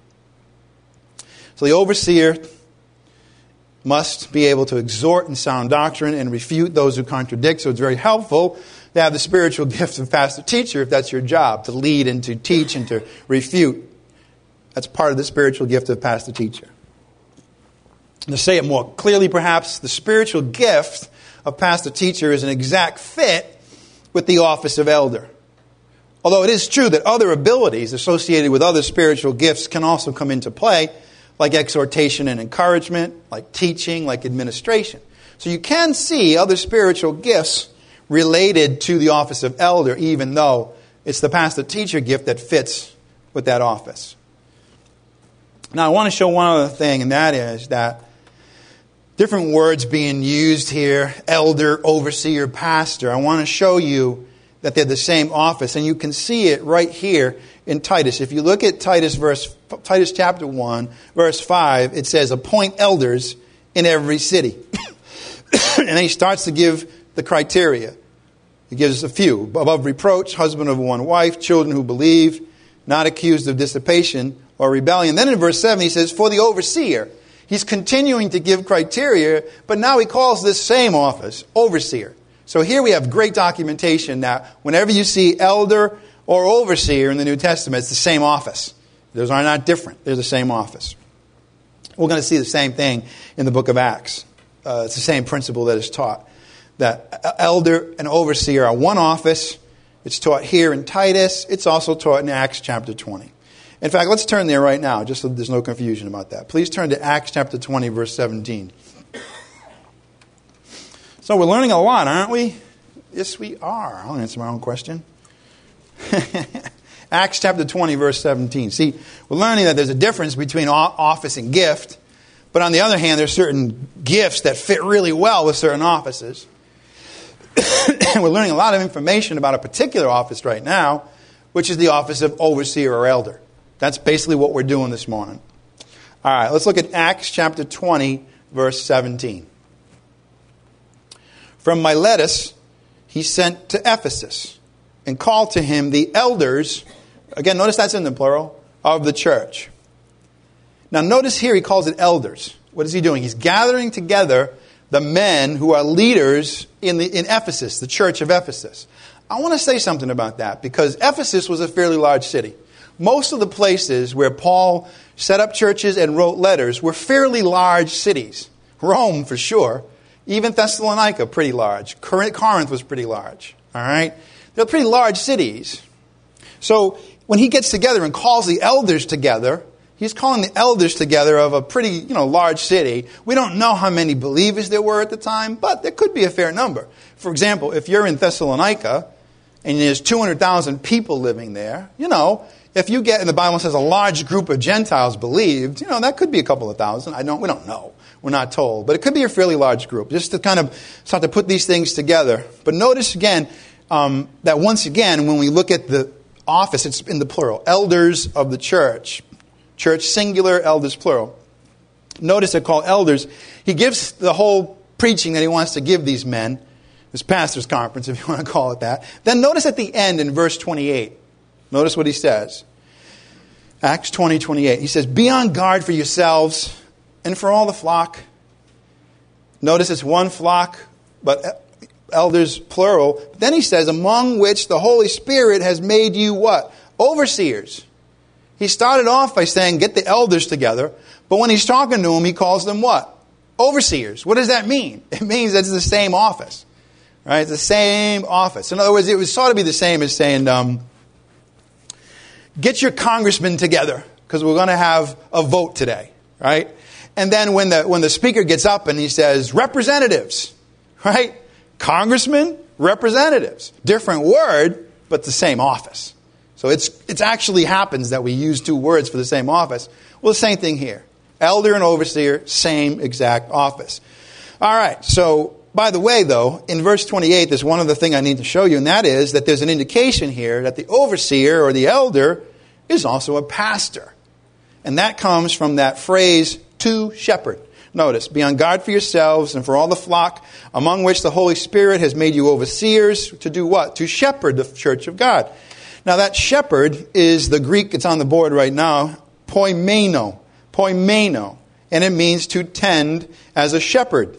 So the overseer must be able to exhort in sound doctrine and refute those who contradict. So it's very helpful to have the spiritual gift of pastor-teacher if that's your job, to lead and to teach and to refute. That's part of the spiritual gift of pastor-teacher. To say it more clearly, perhaps, the spiritual gift of pastor-teacher is an exact fit with the office of elder. Although it is true that other abilities associated with other spiritual gifts can also come into play, like exhortation and encouragement, like teaching, like administration. So you can see other spiritual gifts related to the office of elder, even though it's the pastor-teacher gift that fits with that office. Now, I want to show one other thing, and that is that different words being used here, elder, overseer, pastor. I want to show you that they're the same office, and you can see it right here in Titus. If you look at Titus chapter 1, verse 5, it says, appoint elders in every city. And then he starts to give the criteria. He gives a few. Above reproach, husband of one wife, children who believe, not accused of dissipation or rebellion. Then in verse 7 he says, for the overseer. He's continuing to give criteria, but now he calls this same office overseer. So here we have great documentation that whenever you see elder or overseer in the New Testament, it's the same office. Those are not different. They're the same office. We're going to see the same thing in the book of Acts. It's the same principle that is taught. That elder and overseer are one office. It's taught here in Titus. It's also taught in Acts chapter 20. In fact, let's turn there right now, just so there's no confusion about that. Please turn to Acts chapter 20, verse 17. So we're learning a lot, aren't we? Yes, we are. I'll answer my own question. Acts chapter 20, verse 17. See, we're learning that there's a difference between office and gift. But on the other hand, there's certain gifts that fit really well with certain offices. We're learning a lot of information about a particular office right now, which is the office of overseer or elder. That's basically what we're doing this morning. All right, let's look at Acts chapter 20, verse 17. From Miletus, he sent to Ephesus and called to him the elders, again, notice that's in the plural, of the church. Now notice here he calls it elders. What is he doing? He's gathering together the men who are leaders in Ephesus, the church of Ephesus. I want to say something about that because Ephesus was a fairly large city. Most of the places where Paul set up churches and wrote letters were fairly large cities. Rome, for sure. Even Thessalonica, pretty large. Corinth was pretty large. All right? They're pretty large cities. So when he gets together and calls the elders together, he's calling the elders together of a pretty, large city. We don't know how many believers there were at the time, but there could be a fair number. For example, if you're in Thessalonica and there's 200,000 people living there, if you get, and the Bible says a large group of Gentiles believed, that could be a couple of thousand. We don't know. We're not told. But it could be a fairly large group, just to kind of start to put these things together. But notice again that once again, when we look at the office, it's in the plural. Elders of the church. Church singular, elders plural. Notice they're called elders. He gives the whole preaching that he wants to give these men, this pastor's conference, if you want to call it that. Then notice at the end in verse 28. Notice what he says. Acts 20:28. He says, "Be on guard for yourselves and for all the flock." Notice it's one flock, but elders plural. Then he says, "Among which the Holy Spirit has made you" what? Overseers. He started off by saying, get the elders together. But when he's talking to them, he calls them what? Overseers. What does that mean? It means that it's the same office. Right? It's the same office. In other words, it was sort of be the same as saying, get your congressmen together because we're going to have a vote today. Right? And then when the speaker gets up and he says, representatives. Right? Congressmen, representatives. Different word, but the same office. So it actually happens that we use two words for the same office. Well, the same thing here. Elder and overseer, same exact office. All right, so by the way, though, in verse 28, there's one other thing I need to show you, and that is that there's an indication here that the overseer or the elder is also a pastor. And that comes from that phrase, to shepherd. Notice, be on guard for yourselves and for all the flock, among which the Holy Spirit has made you overseers to do what? To shepherd the church of God. Now that shepherd is the Greek, it's on the board right now, poimeno. Poimeno. And it means to tend as a shepherd.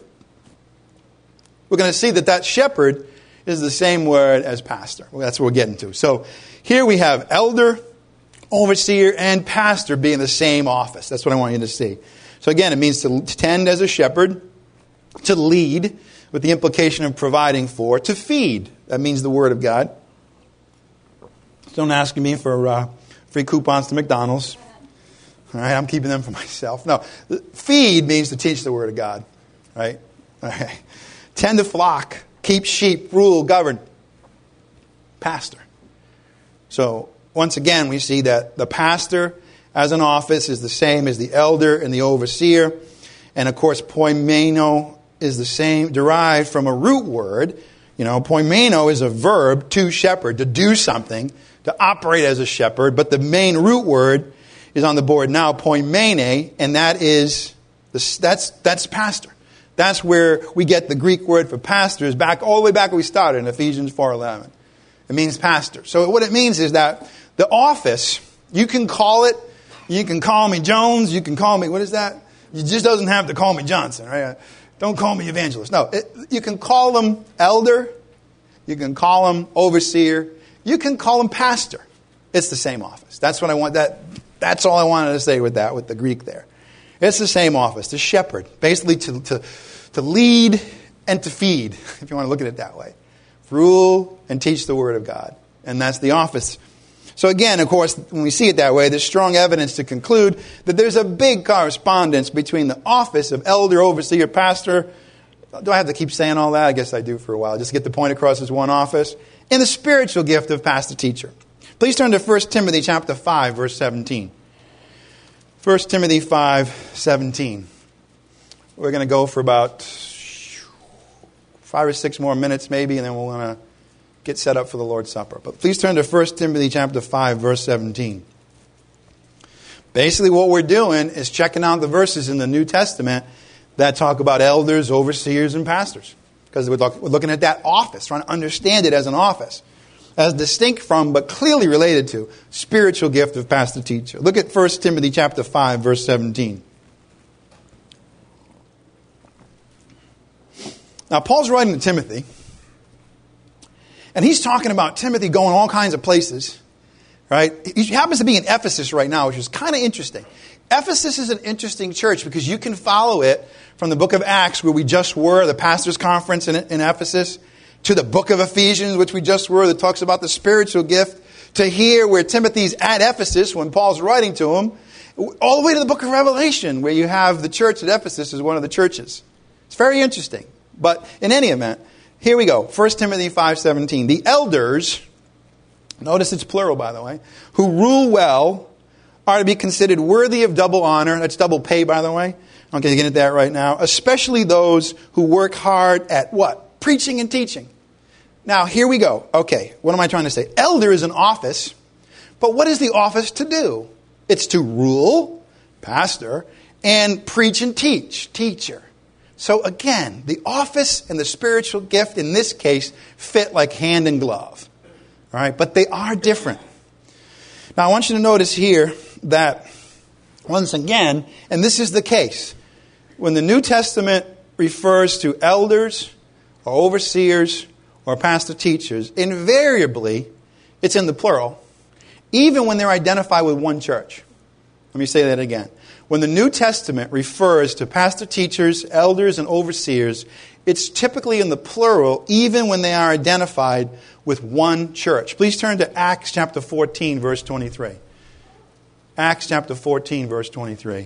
We're going to see that shepherd is the same word as pastor. Well, that's what we're getting to. So here we have elder, overseer, and pastor being the same office. That's what I want you to see. So again, it means to tend as a shepherd, to lead, with the implication of providing for, to feed. That means the word of God. Don't ask me for free coupons to McDonald's. All right, I'm keeping them for myself. No, feed means to teach the word of God. Right? Okay. Tend the flock, keep sheep, rule, govern. Pastor. So once again, we see that the pastor as an office is the same as the elder and the overseer. And of course, poimeno is the same, derived from a root word. You know, poimeno is a verb, to shepherd, to do something, to operate as a shepherd. But the main root word is on the board now, poimene, and that's pastor. That's where we get the Greek word for pastor, is back all the way back where we started in Ephesians 4:11. It means pastor. So what it means is that the office, you can call me Jones, you can call me, what is that? You just doesn't have to call me Johnson, right? Don't call me evangelist. No, you can call them elder, you can call them overseer, you can call them pastor. It's the same office. That's what I want. That's all I wanted to say with that, with the Greek there. It's the same office, to shepherd, basically to lead and to feed, if you want to look at it that way. Rule and teach the word of God. And that's the office. So again, of course, when we see it that way, there's strong evidence to conclude that there's a big correspondence between the office of elder, overseer, pastor. Do I have to keep saying all that? I guess I do for a while, just to get the point across as one office. And the spiritual gift of pastor teacher. Please turn to 1 Timothy chapter 5, verse 17. 1 Timothy 5:17. We're going to go for about 5 or 6 more minutes maybe, and then we're going to get set up for the Lord's Supper. But please turn to 1 Timothy chapter 5, verse 17. Basically what we're doing is checking out the verses in the New Testament that talk about elders, overseers, and pastors. Because we're looking at that office, trying to understand it as an office. As distinct from, but clearly related to, spiritual gift of pastor teacher. Look at 1 Timothy chapter 5, verse 17. Now, Paul's writing to Timothy, and he's talking about Timothy going all kinds of places, right? He happens to be in Ephesus right now, which is kind of interesting. Ephesus is an interesting church because you can follow it from the book of Acts, where we just were, the pastors' conference in Ephesus, to the book of Ephesians, which we just were, that talks about the spiritual gift, to here where Timothy's at Ephesus when Paul's writing to him, all the way to the book of Revelation, where you have the church at Ephesus as one of the churches. It's very interesting. But in any event, here we go. 1 Timothy 5:17. The elders, notice it's plural by the way, who rule well are to be considered worthy of double honor. That's double pay by the way. Okay, get at that right now. Especially those who work hard at what? Preaching and teaching. Now, here we go. Okay, what am I trying to say? Elder is an office, but what is the office to do? It's to rule, pastor, and preach and teach, teacher. So again, the office and the spiritual gift in this case fit like hand and glove. All right, but they are different. Now, I want you to notice here that, once again, and this is the case, when the New Testament refers to elders or overseers or pastor teachers, invariably it's in the plural, even when they're identified with one church. Let me say that again. When the New Testament refers to pastor teachers, elders, and overseers, it's typically in the plural, even when they are identified with one church. Please turn to Acts chapter 14, verse 23. Acts chapter 14, verse 23.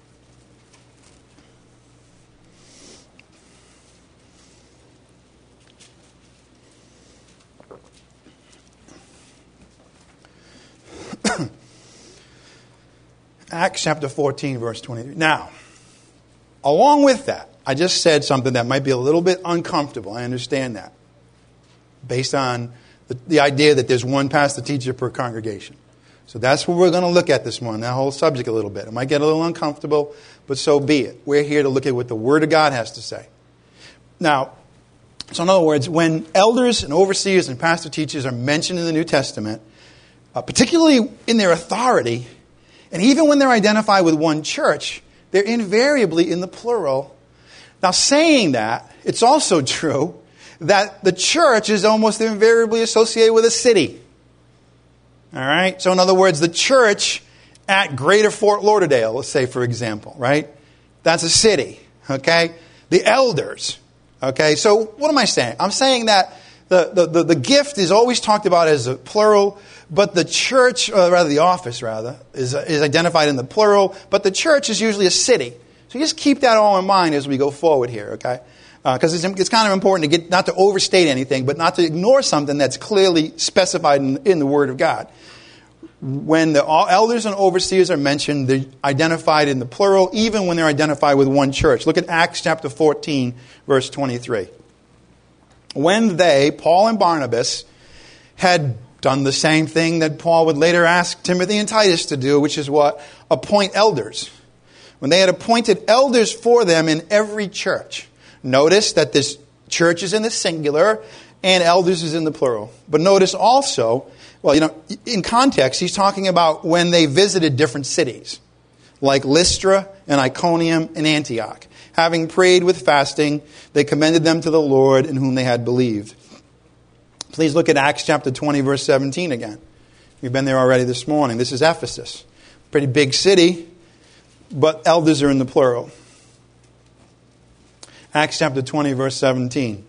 Acts chapter 14, verse 23. Now, along with that, I just said something that might be a little bit uncomfortable. I understand that. Based on the idea that there's one pastor teacher per congregation. So that's what we're going to look at this morning, that whole subject a little bit. It might get a little uncomfortable, but so be it. We're here to look at what the Word of God has to say. Now, so in other words, when elders and overseers and pastor teachers are mentioned in the New Testament, particularly in their authority, and even when they're identified with one church, they're invariably in the plural. Now, saying that, it's also true that the church is almost invariably associated with a city. All right? So, in other words, the church at Greater Fort Lauderdale, let's say, for example, right? That's a city, okay? The elders, okay? So, what am I saying? I'm saying that the gift is always talked about as a plural, but the church, or rather the office, is identified in the plural, but the church is usually a city. So just keep that all in mind as we go forward here, okay? Because it's kind of important to not to overstate anything, but not to ignore something that's clearly specified in the Word of God. When the elders and overseers are mentioned, they're identified in the plural, even when they're identified with one church. Look at Acts chapter 14, verse 23. When they, Paul and Barnabas, had done the same thing that Paul would later ask Timothy and Titus to do, which is what? Appoint elders. When they had appointed elders for them in every church. Notice that this church is in the singular and elders is in the plural. But notice also, in context, he's talking about when they visited different cities, like Lystra and Iconium and Antioch. Having prayed with fasting, they commended them to the Lord in whom they had believed. Please look at Acts chapter 20, verse 17 again. We've been there already this morning. This is Ephesus. Pretty big city, but elders are in the plural. Acts chapter 20, verse 17.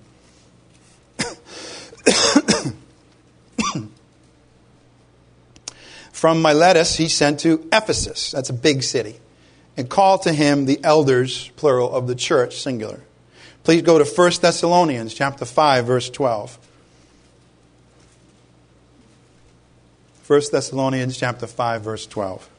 From Miletus he sent to Ephesus, that's a big city, and called to him the elders, plural, of the church, singular. Please go to 1 Thessalonians chapter 5, verse 12. 1 Thessalonians chapter 5, verse 12.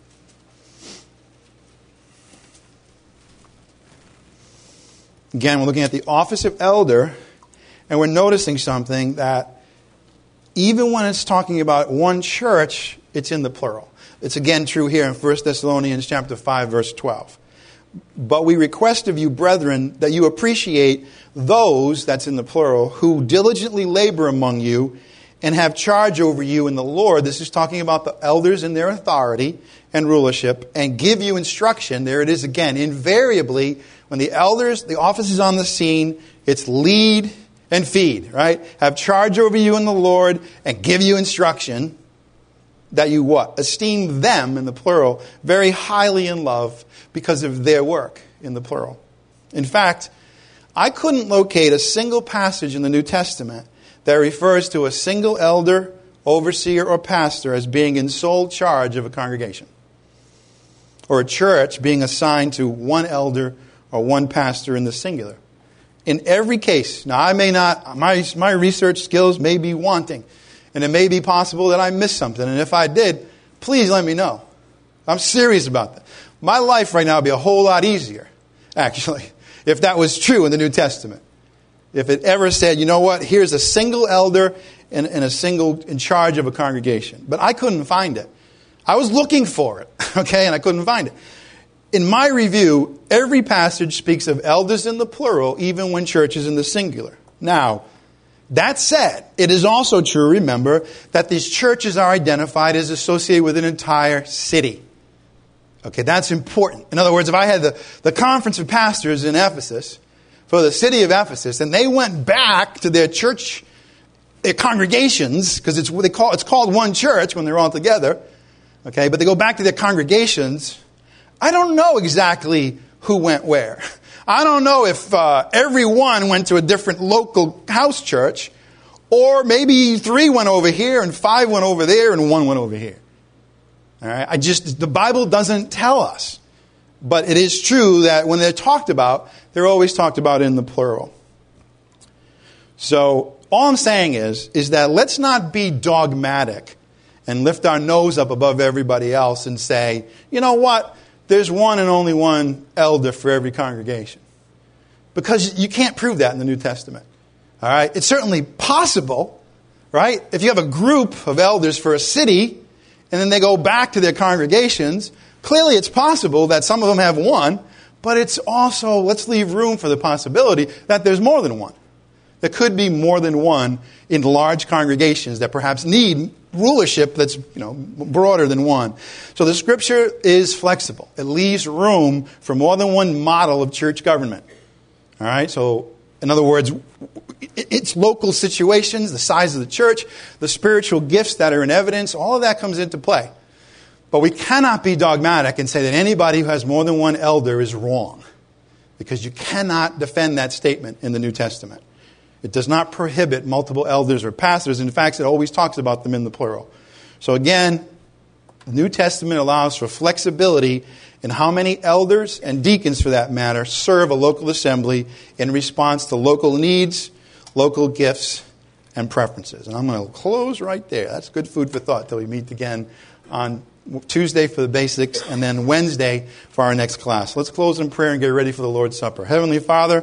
Again, we're looking at the office of elder, and we're noticing something that even when it's talking about one church, it's in the plural. It's again true here in 1 Thessalonians chapter 5, verse 12. But we request of you, brethren, that you appreciate those, that's in the plural, who diligently labor among you and have charge over you in the Lord. This is talking about the elders in their authority and rulership, and give you instruction. There it is again. Invariably, when the elders, the office is on the scene, it's lead and feed, right? Have charge over you in the Lord and give you instruction that you what? Esteem them, in the plural, very highly in love because of their work, in the plural. In fact, I couldn't locate a single passage in the New Testament that refers to a single elder, overseer, or pastor as being in sole charge of a congregation, or a church being assigned to one elder or one pastor in the singular. In every case, now I may not, my research skills may be wanting, and it may be possible that I missed something, and if I did, please let me know. I'm serious about that. My life right now would be a whole lot easier, actually, if that was true in the New Testament. If it ever said, you know what, here's a single elder and a single in charge of a congregation. But I couldn't find it. I was looking for it, okay, and I couldn't find it. In my review, every passage speaks of elders in the plural, even when church is in the singular. Now, that said, it is also true, remember, that these churches are identified as associated with an entire city. Okay, that's important. In other words, if I had the conference of pastors in Ephesus, for the city of Ephesus, and they went back to their church, their congregations, because it's called one church when they're all together, okay, but they go back to their congregations, I don't know exactly who went where. I don't know if everyone went to a different local house church, or maybe 3 went over here, and 5 went over there, and 1 went over here. All right, the Bible doesn't tell us. But it is true that when they're talked about, they're always talked about in the plural. So all I'm saying is that let's not be dogmatic and lift our nose up above everybody else and say, you know what, there's one and only one elder for every congregation. Because you can't prove that in the New Testament. All right, it's certainly possible, right? If you have a group of elders for a city, and then they go back to their congregations, clearly it's possible that some of them have one, but it's also, let's leave room for the possibility that there's more than one. There could be more than one in large congregations that perhaps need rulership that's broader than one. So the Scripture is flexible. It leaves room for more than one model of church government. All right, so in other words, it's local situations, the size of the church, the spiritual gifts that are in evidence, all of that comes into play. But we cannot be dogmatic and say that anybody who has more than one elder is wrong, because you cannot defend that statement in the New Testament. It does not prohibit multiple elders or pastors. In fact, it always talks about them in the plural. So again, the New Testament allows for flexibility in how many elders and deacons, for that matter, serve a local assembly in response to local needs, local gifts, and preferences. And I'm going to close right there. That's good food for thought till we meet again on Tuesday for the basics, and then Wednesday for our next class. Let's close in prayer and get ready for the Lord's Supper. Heavenly Father,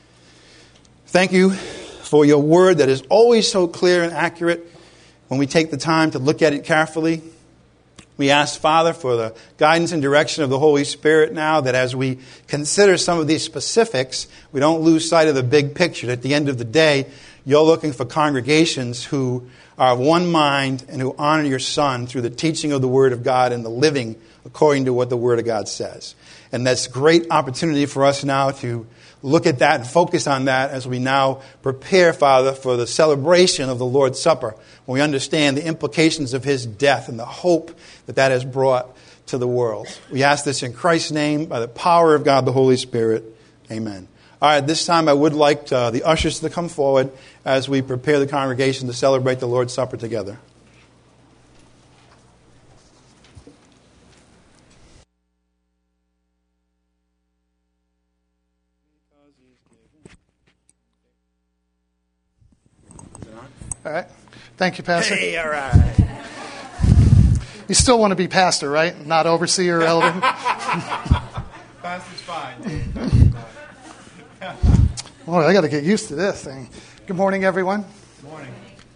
thank you for your word that is always so clear and accurate when we take the time to look at it carefully. We ask, Father, for the guidance and direction of the Holy Spirit now, that as we consider some of these specifics, we don't lose sight of the big picture. At the end of the day, you're looking for congregations who are of one mind and who honor your Son through the teaching of the Word of God and the living according to what the Word of God says. And that's a great opportunity for us now to look at that and focus on that as we now prepare, Father, for the celebration of the Lord's Supper, when we understand the implications of His death and the hope that that has brought to the world. We ask this in Christ's name, by the power of God the Holy Spirit. Amen. All right, this time I would like the ushers to come forward as we prepare the congregation to celebrate the Lord's Supper together. All right. Thank you, Pastor. Hey, all right. You still want to be pastor, right? Not overseer or elder? Pastor's fine. Boy, I got to get used to this thing. Good morning, everyone. Good morning.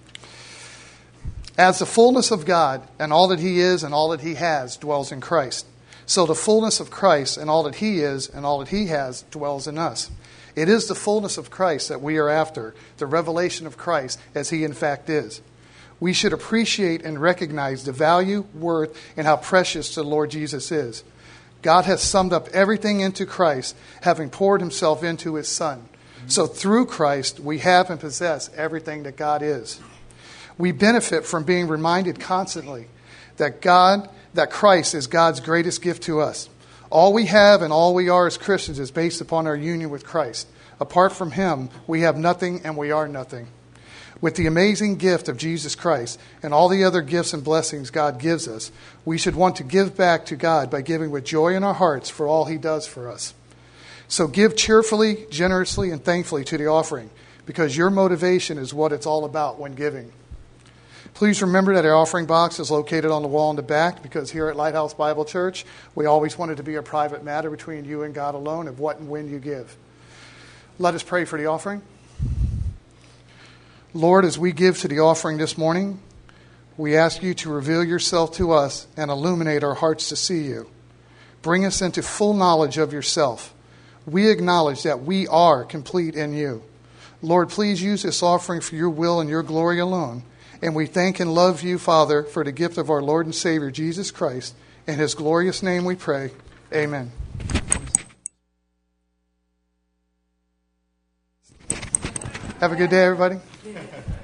As the fullness of God and all that He is and all that He has dwells in Christ, so the fullness of Christ and all that He is and all that He has dwells in us. It is the fullness of Christ that we are after, the revelation of Christ as He in fact is. We should appreciate and recognize the value, worth, and how precious the Lord Jesus is. God has summed up everything into Christ, having poured Himself into His Son. So through Christ, we have and possess everything that God is. We benefit from being reminded constantly that Christ is God's greatest gift to us. All we have and all we are as Christians is based upon our union with Christ. Apart from Him, we have nothing and we are nothing. With the amazing gift of Jesus Christ and all the other gifts and blessings God gives us, we should want to give back to God by giving with joy in our hearts for all He does for us. So give cheerfully, generously, and thankfully to the offering, because your motivation is what it's all about when giving. Please remember that our offering box is located on the wall in the back, because here at Lighthouse Bible Church, we always want it to be a private matter between you and God alone of what and when you give. Let us pray for the offering. Lord, as we give to the offering this morning, we ask you to reveal yourself to us and illuminate our hearts to see you. Bring us into full knowledge of yourself. We acknowledge that we are complete in you. Lord, please use this offering for your will and your glory alone. And we thank and love you, Father, for the gift of our Lord and Savior, Jesus Christ. In his glorious name we pray. Amen. Have a good day, everybody.